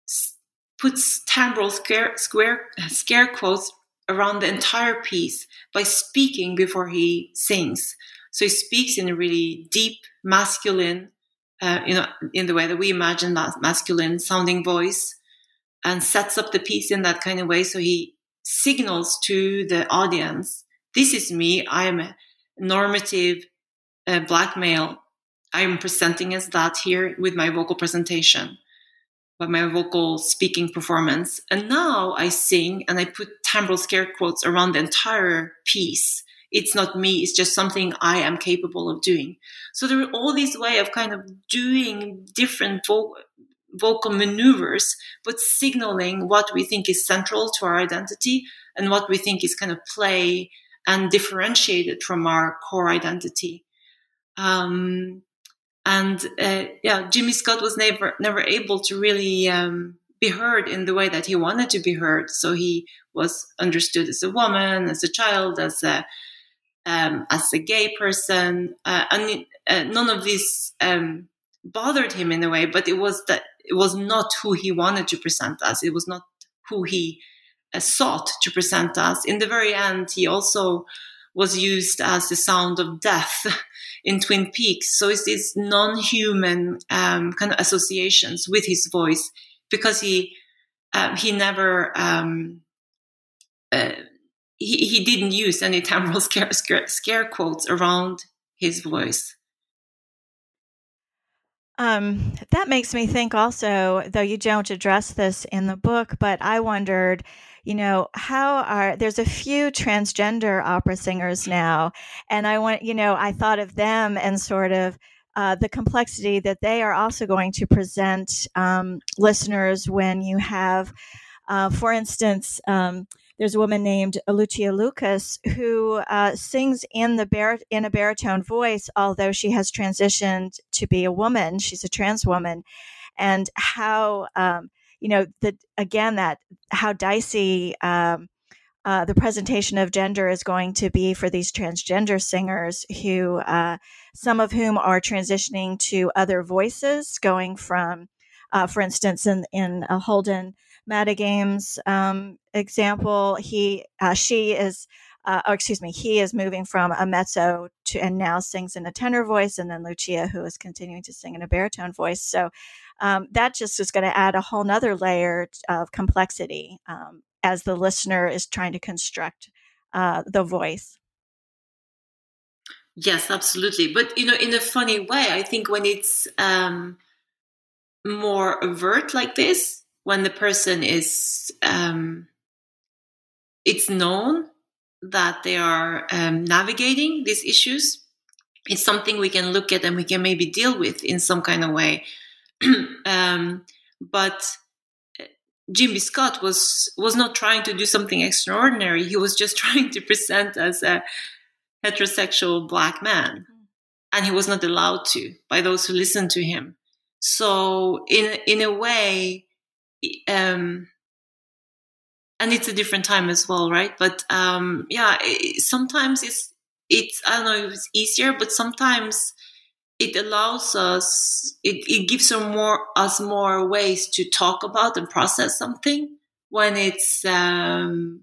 puts timbral scare, square, scare quotes around the entire piece by speaking before he sings. So he speaks in a really deep, masculine, uh, you know, in the way that we imagine that masculine sounding voice, and sets up the piece in that kind of way. So he signals to the audience, this is me. I am a normative uh, black male. I am presenting as that here with my vocal presentation, by my vocal speaking performance. And now I sing and I put timbral scare quotes around the entire piece. It's not me, it's just something I am capable of doing. So there are all these ways of kind of doing different vo- vocal maneuvers, but signaling what we think is central to our identity and what we think is kind of play and differentiated from our core identity. Um, And uh, yeah, Jimmy Scott was never never able to really um, be heard in the way that he wanted to be heard. So he was understood as a woman, as a child, as a um, as a gay person, uh, and uh, none of this um, bothered him in a way. But it was that it was not who he wanted to present as. It was not who he uh, sought to present as. In the very end, he also was used as the sound of death in Twin Peaks. So it's these non-human um, kind of associations with his voice, because he um, he never um, uh, he he didn't use any timbral scare, scare scare quotes around his voice. Um, that makes me think also, though you don't address this in the book, but I wondered, you know, how are, there's a few transgender opera singers now, and I want, you know, I thought of them and sort of uh, the complexity that they are also going to present um, listeners when you have, uh, for instance, um, there's a woman named Lucia Lucas who uh, sings in the bar- in a baritone voice, although she has transitioned to be a woman. She's a trans woman, and how um, you know the again that how dicey um, uh, the presentation of gender is going to be for these transgender singers, who uh, some of whom are transitioning to other voices, going from, uh, for instance, in in a Holden Madigame's um, example, he, uh, she is, uh, or excuse me, he is moving from a mezzo to, and now sings in a tenor voice, and then Lucia, who is continuing to sing in a baritone voice. So um, that just is going to add a whole nother layer of complexity um, as the listener is trying to construct uh, the voice. Yes, absolutely. But, you know, in a funny way, I think when it's um, more overt like this, when the person is um, it's known that they are um, navigating these issues. It's something we can look at and we can maybe deal with in some kind of way. um, but Jimmy Scott was was not trying to do something extraordinary. He was just trying to present as a heterosexual black man, and he was not allowed to by those who listened to him. So in in a way, um, and it's a different time as well, right? But um, yeah, it, sometimes it's it's I don't know if it's easier, but sometimes it allows us, it, it gives us more, us more ways to talk about and process something when it's um,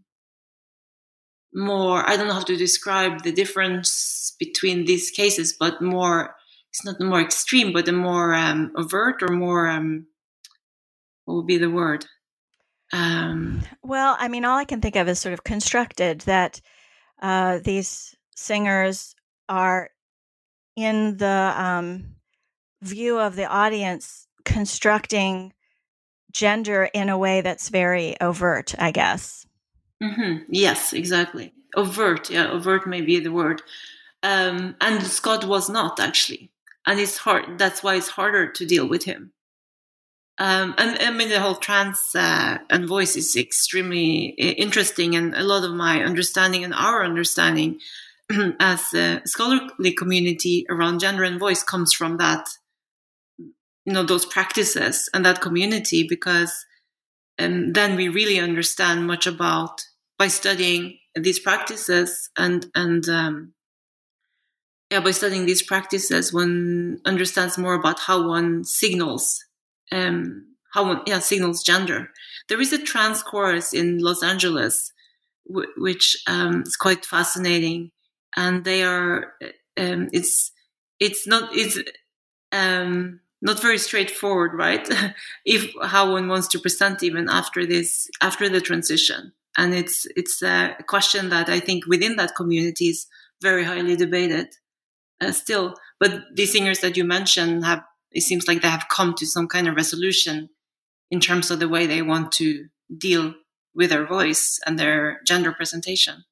more, I don't know how to describe the difference between these cases, but more, it's not more extreme, but a more um, overt or more, um, what would be the word? Um, well, I mean, all I can think of is sort of constructed, that uh, these singers are in the um, view of the audience constructing gender in a way that's very overt, I guess. Mm-hmm. Yes, exactly. Overt, yeah, overt may be the word. Um, and Scott was not, actually. And it's hard, that's why it's harder to deal with him. Um, and I mean, the whole trans uh, and voice is extremely interesting, and a lot of my understanding and our understanding as a scholarly community around gender and voice comes from that, you know, those practices and that community, because um, then we really understand much about, by studying these practices and, and um, yeah, by studying these practices, one understands more about how one signals, um, how one, yeah, signals gender. There is a trans chorus in Los Angeles, w- which um, is quite fascinating. And they are, um, it's, it's not, it's, um, not very straightforward, right? If how one wants to present even after this, after the transition. And it's, it's a question that I think within that community is very highly debated uh, still. But the singers that you mentioned have, it seems like they have come to some kind of resolution in terms of the way they want to deal with their voice and their gender presentation.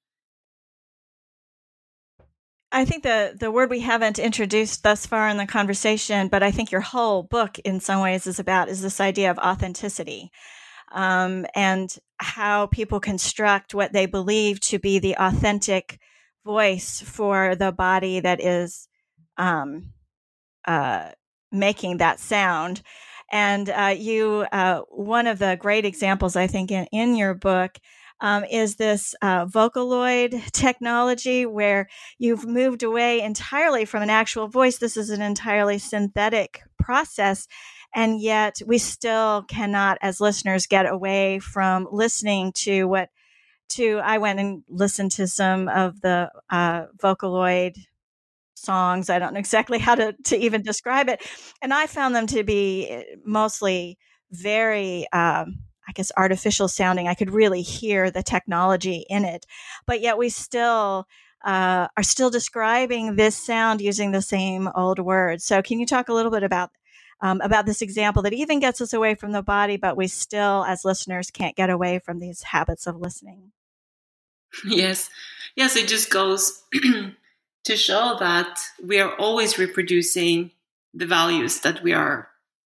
I think the, the word we haven't introduced thus far in the conversation, but I think your whole book in some ways is about, is this idea of authenticity, um, and how people construct what they believe to be the authentic voice for the body that is um, uh, making that sound. And uh, you, uh, one of the great examples, I think, in, in your book Um, is this uh, Vocaloid technology, where you've moved away entirely from an actual voice. This is an entirely synthetic process, and yet we still cannot, as listeners, get away from listening to what, to, I went and listened to some of the uh, Vocaloid songs. I don't know exactly how to, to even describe it. And I found them to be mostly very, um, I guess, artificial sounding. I could really hear the technology in it, but yet we still uh, are still describing this sound using the same old words. So can you talk a little bit about um, about this example that even gets us away from the body, but we still, as listeners, can't get away from these habits of listening? Yes. Yes, it just goes to show that we are always reproducing the values that we are,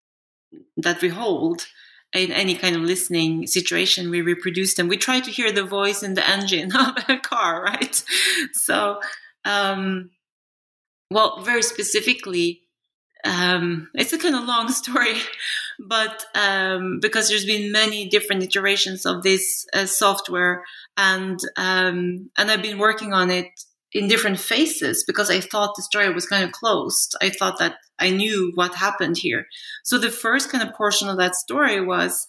that we hold. In any kind of listening situation, we reproduce them. We try to hear the voice in the engine of a car, right? So, um, well, very specifically, um, it's a kind of long story, but um, because there's been many different iterations of this uh, software, and um, and I've been working on it in different phases because I thought the story was kind of closed. I thought that I knew what happened here. So the first kind of portion of that story was,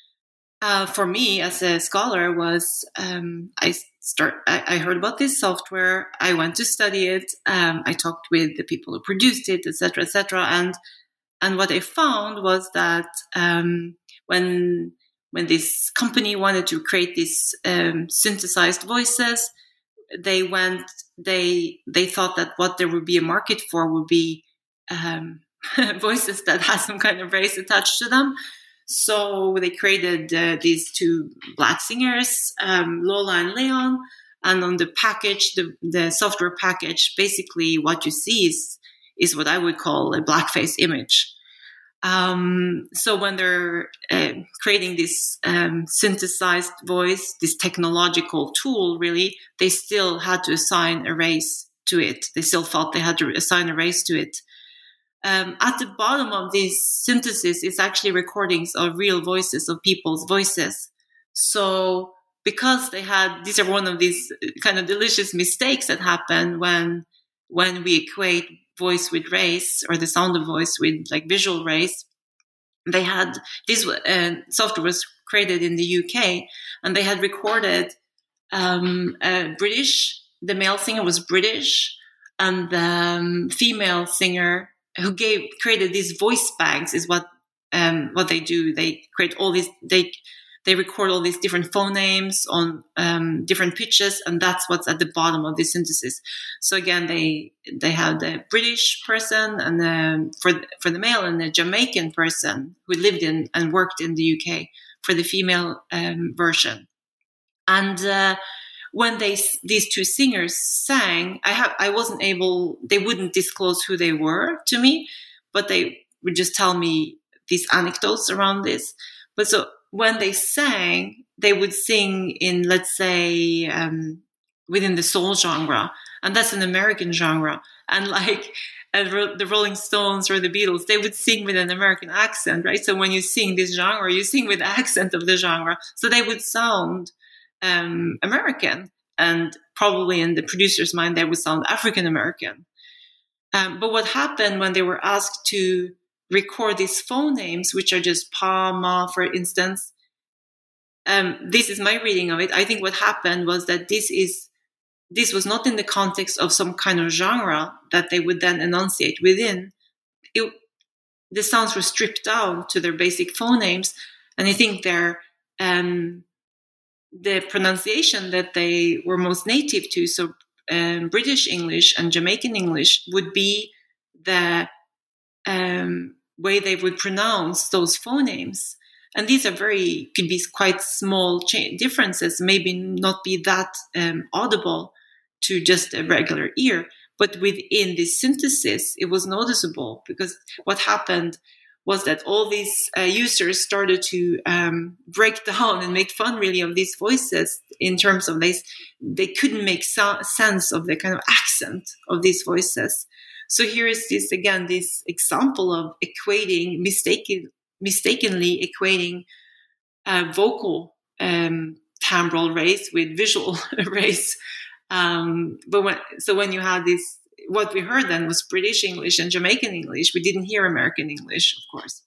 uh, for me as a scholar, was um, I start. I, I heard about this software. I went to study it. Um, I talked with the people who produced it, et cetera, et cetera. And and what I found was that um, when when this company wanted to create these um, synthesized voices, they went. They they thought that what there would be a market for would be um, voices that has some kind of race attached to them. So they created uh, these two black singers, um, Lola and Leon. And on the package, the, the software package, basically what you see is, is what I would call a blackface image. Um, so when they're uh, creating this um, synthesized voice, this technological tool, really, they still had to assign a race to it. They still thought they had to assign a race to it. Um, at the bottom of this synthesis is actually recordings of real voices, of people's voices. So because they had, these are one of these kind of delicious mistakes that happen when when we equate voice with race, or the sound of voice with like visual race. They had, this uh, software was created in the U K, and they had recorded um, a British, the male singer was British, and the um, female singer who gave created these voice banks is what um, what they do. They create all these, they they record all these different phonemes on um, different pitches, and that's what's at the bottom of the synthesis. So again, they they have the British person, and the, for for the male, and the Jamaican person who lived in and worked in the U K for the female um, version. And uh, when they these two singers sang, I have I wasn't able. They wouldn't disclose who they were to me, but they would just tell me these anecdotes around this. But so when they sang, they would sing in, let's say, um, within the soul genre, and that's an American genre. And like uh, the Rolling Stones or the Beatles, they would sing with an American accent, right? So when you sing this genre, you sing with the accent of the genre. So they would sound um, American, and probably in the producer's mind, they would sound African American. Um, but what happened when they were asked to record these phonemes, which are just pa, ma, for instance, um, this is my reading of it. I think what happened was that this is this was not in the context of some kind of genre that they would then enunciate within. It, the sounds were stripped down to their basic phonemes, and I think their um, the pronunciation that they were most native to, so um, British English and Jamaican English, would be the um, way they would pronounce those phonemes. And these are very, could be quite small cha- differences, maybe not be that um, audible to just a regular ear. But within this synthesis, it was noticeable, because what happened was that all these uh, users started to um, break down and make fun really of these voices in terms of this. They couldn't make so- sense of the kind of accent of these voices. So here is this, again, this example of equating, mistaken, mistakenly equating uh, vocal um, timbral race with visual race. Um, but when, so when you had this, what we heard then was British English and Jamaican English. We didn't hear American English, of course.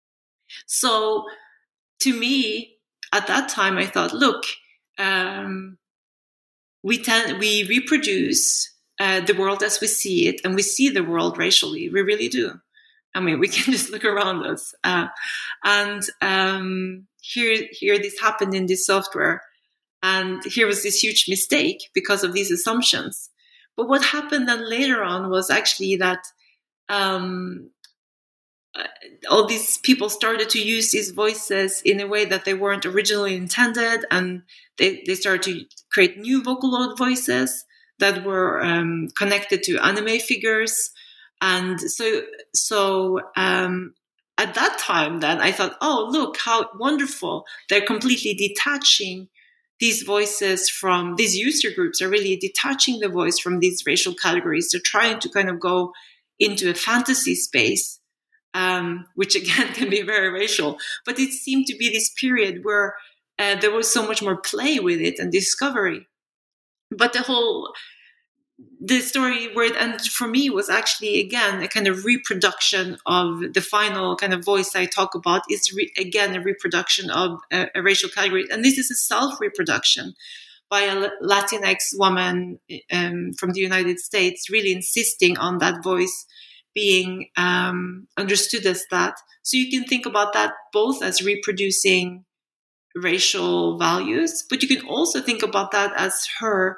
So to me, at that time, I thought, look, um, we tend, we reproduce uh, the world as we see it, and we see the world racially. We really do. I mean, we can just look around us. Uh, and um, here, here this happened in this software. And here was this huge mistake because of these assumptions. But what happened then later on was actually that um, all these people started to use these voices in a way that they weren't originally intended. And they, they started to create new Vocaloid voices that were um, connected to anime figures. And so, so um, at that time, then I thought, oh, look how wonderful. They're completely detaching these voices from these user groups, are really detaching the voice from these racial categories. They're trying to kind of go into a fantasy space, um, which again can be very racial. But it seemed to be this period where uh, there was so much more play with it and discovery. But the whole the story where it ended for me was actually, again, a kind of reproduction of the final kind of voice I talk about. It's re- again a reproduction of a, a racial category, and this is a self-reproduction by a Latinx woman um, from the United States, really insisting on that voice being um, understood as that. So you can think about that both as reproducing racial values, but you can also think about that as her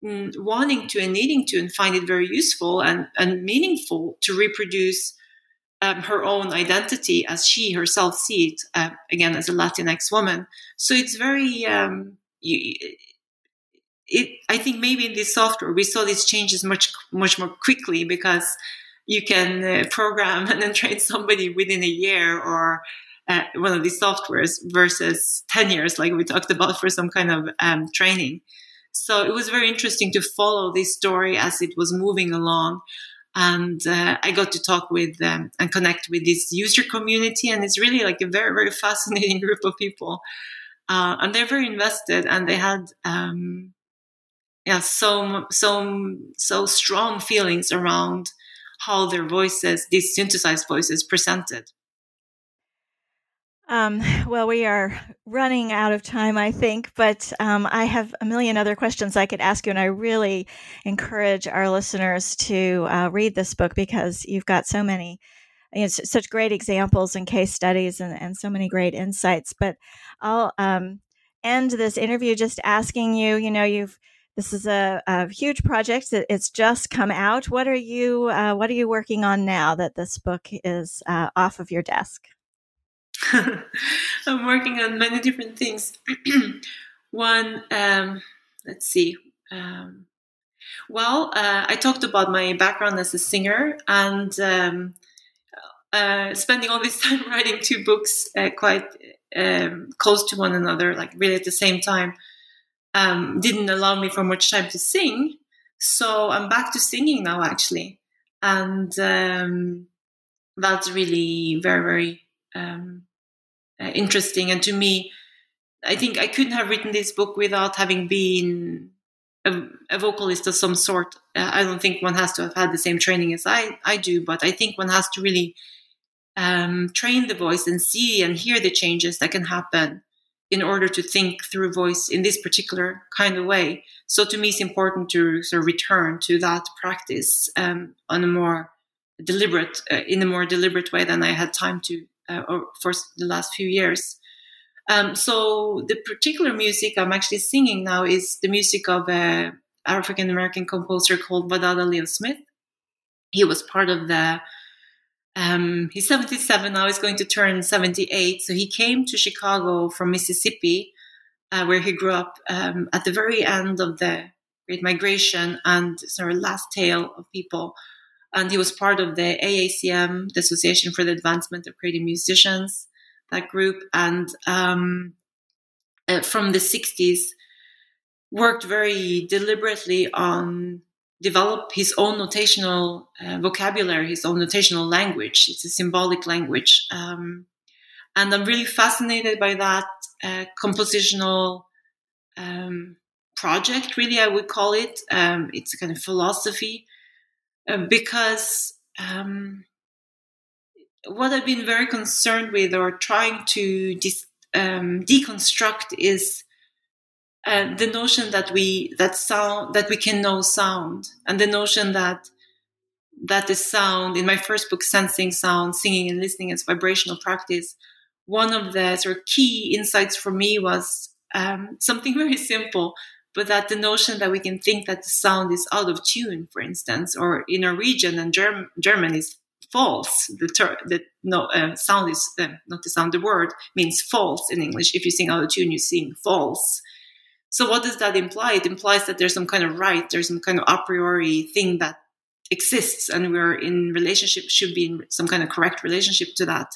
wanting to and needing to and find it very useful and, and meaningful to reproduce um, her own identity as she herself sees it, uh, again, as a Latinx woman. So it's very, um, you, it, I think maybe in this software, we saw these changes much, much more quickly, because you can uh, program and then train somebody within a year, or uh, one of these softwares, versus ten years, like we talked about, for some kind of um, training. So it was very interesting to follow this story as it was moving along. And uh, I got to talk with them and connect with this user community. And it's really like a very, very fascinating group of people. Uh, and they're very invested, and they had, um, yeah, so, so, so strong feelings around how their voices, these synthesized voices, presented. Um, well, we are running out of time, I think, but um, I have a million other questions I could ask you, and I really encourage our listeners to uh, read this book, because you've got so many, you know, such great examples and case studies, and, and so many great insights. But I'll um, end this interview just asking you, you know, you've this is a, a huge project that it's just come out. What are you uh, What are you working on now that this book is uh, off of your desk? I'm working on many different things. One, um, let's see. Um, well, uh, I talked about my background as a singer, and um, uh, spending all this time writing two books uh, quite um, close to one another, like really at the same time, um, didn't allow me for much time to sing. So I'm back to singing now, actually. And um, that's really very, very... Um, Uh, interesting. And to me, I think I couldn't have written this book without having been a, a vocalist of some sort. Uh, I don't think one has to have had the same training as I, I do, but I think one has to really um, train the voice and see and hear the changes that can happen in order to think through voice in this particular kind of way. So to me, it's important to sort of return to that practice um, on a more deliberate, uh, in a more deliberate way than I had time to Uh, or for the last few years. Um, so the particular music I'm actually singing now is the music of an African-American composer called Wadada Leo Smith. He was part of the, um, he's seventy-seven now, he's going to turn seventy-eight. So he came to Chicago from Mississippi, uh, where he grew up um, at the very end of the Great Migration and sort of last tail of people. And he was part of the A A C M, the Association for the Advancement of Creative Musicians, that group. And um, uh, from the sixties, worked very deliberately on develop his own notational uh, vocabulary, his own notational language. It's a symbolic language. Um, and I'm really fascinated by that uh, compositional um, project, really, I would call it. Um, it's a kind of philosophy. Uh, because um, what I've been very concerned with, or trying to dis- um, deconstruct, is uh, the notion that we that sound that we can know sound, and the notion that that the sound in my first book, Sensing Sound, Singing and Listening as Vibrational Practice. One of the sort of key insights for me was um, something very simple. But that the notion that we can think that the sound is out of tune, for instance, or in Norwegian and Germ- German is false. The, ter- the no uh, sound is uh, not the sound. The word means false in English. If you sing out of tune, you sing false. So what does that imply? It implies that there's some kind of right, there's some kind of a priori thing that exists, and we're in relationship, should be in some kind of correct relationship to that.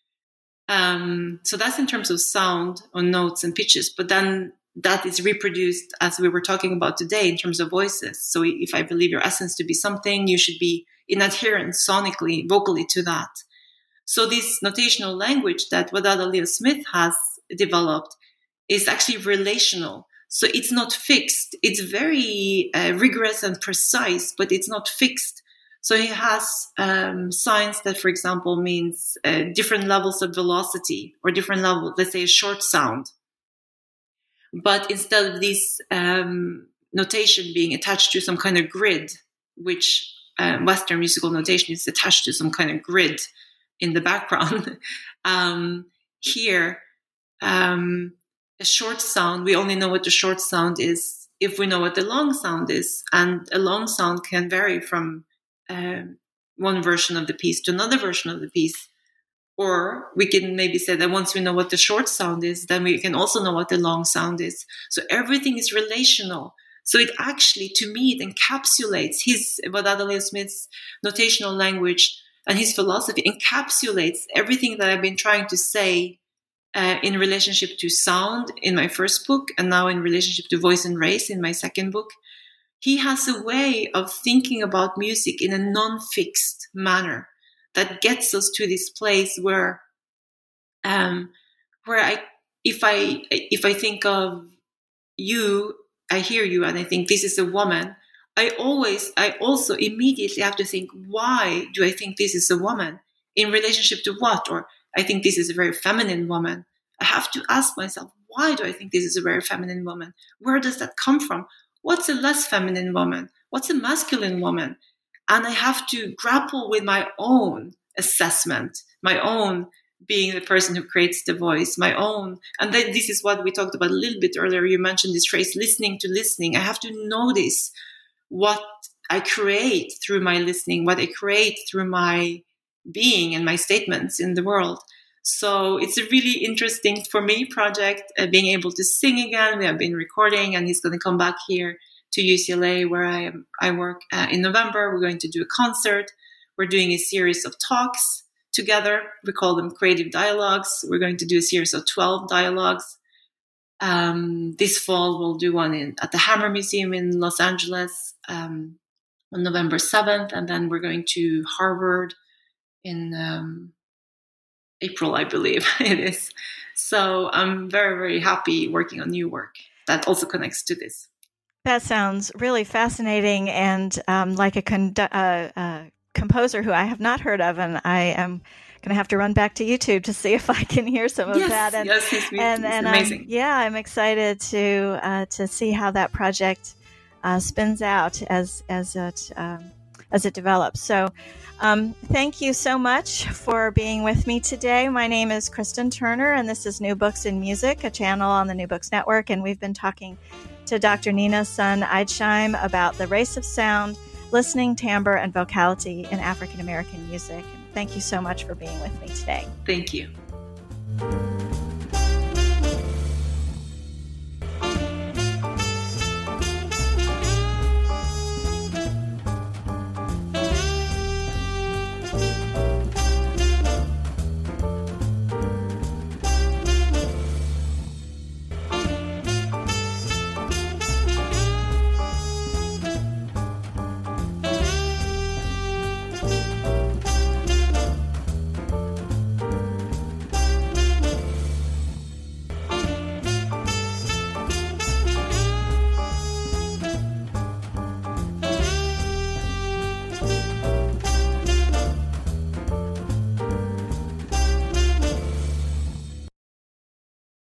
Um, so that's in terms of sound on notes and pitches. But then that is reproduced, as we were talking about today, in terms of voices. So if I believe your essence to be something, you should be in adherence sonically, vocally to that. So this notational language that Wadada Leo Smith has developed is actually relational. So it's not fixed. It's very uh, rigorous and precise, but it's not fixed. So he has um, signs that, for example, means uh, different levels of velocity, or different levels, let's say a short sound. But instead of this um, notation being attached to some kind of grid, which uh, Western musical notation is attached to some kind of grid in the background, um, here, um, a short sound, we only know what the short sound is if we know what the long sound is. And a long sound can vary from um, one version of the piece to another version of the piece. Or we can maybe say that once we know what the short sound is, then we can also know what the long sound is. So everything is relational. So it actually, to me, it encapsulates his, Wadada Leo Smith's notational language and his philosophy encapsulates everything that I've been trying to say uh, in relationship to sound in my first book, and now in relationship to voice and race in my second book. He has a way of thinking about music in a non-fixed manner that gets us to this place where, um, where I, if I, if I think of you, I hear you, and I think this is a woman. I always, I also immediately have to think, why do I think this is a woman in relationship to what? Or I think this is a very feminine woman. I have to ask myself, why do I think this is a very feminine woman? Where does that come from? What's a less feminine woman? What's a masculine woman? And I have to grapple with my own assessment, my own being the person who creates the voice, my own. And then this is what we talked about a little bit earlier. You mentioned this phrase, listening to listening. I have to notice what I create through my listening, what I create through my being and my statements in the world. So it's a really interesting, for me, project, uh, being able to sing again. We have been recording, and he's going to come back here to U C L A, where I am, I work uh, in November. We're going to do a concert. We're doing a series of talks together. We call them creative dialogues. We're going to do a series of twelve dialogues. Um, this fall, we'll do one in at the Hammer Museum in Los Angeles um, on November seventh. And then we're going to Harvard in um, April, I believe it is. So I'm very, very happy working on new work that also connects to this. That sounds really fascinating, and um, like a con- uh, uh, composer who I have not heard of, and I am going to have to run back to YouTube to see if I can hear some of yes, that. And, yes, he's, and, he's and amazing. Um, yeah, I'm excited to uh, to see how that project uh, spins out as as it um, as it develops. So, um, thank you so much for being with me today. My name is Kristen Turner, and this is New Books in Music, a channel on the New Books Network, and we've been talking to Doctor Nina Sun-Eidsham about the race of sound, listening, timbre, and vocality in African American music. And thank you so much for being with me today. Thank you.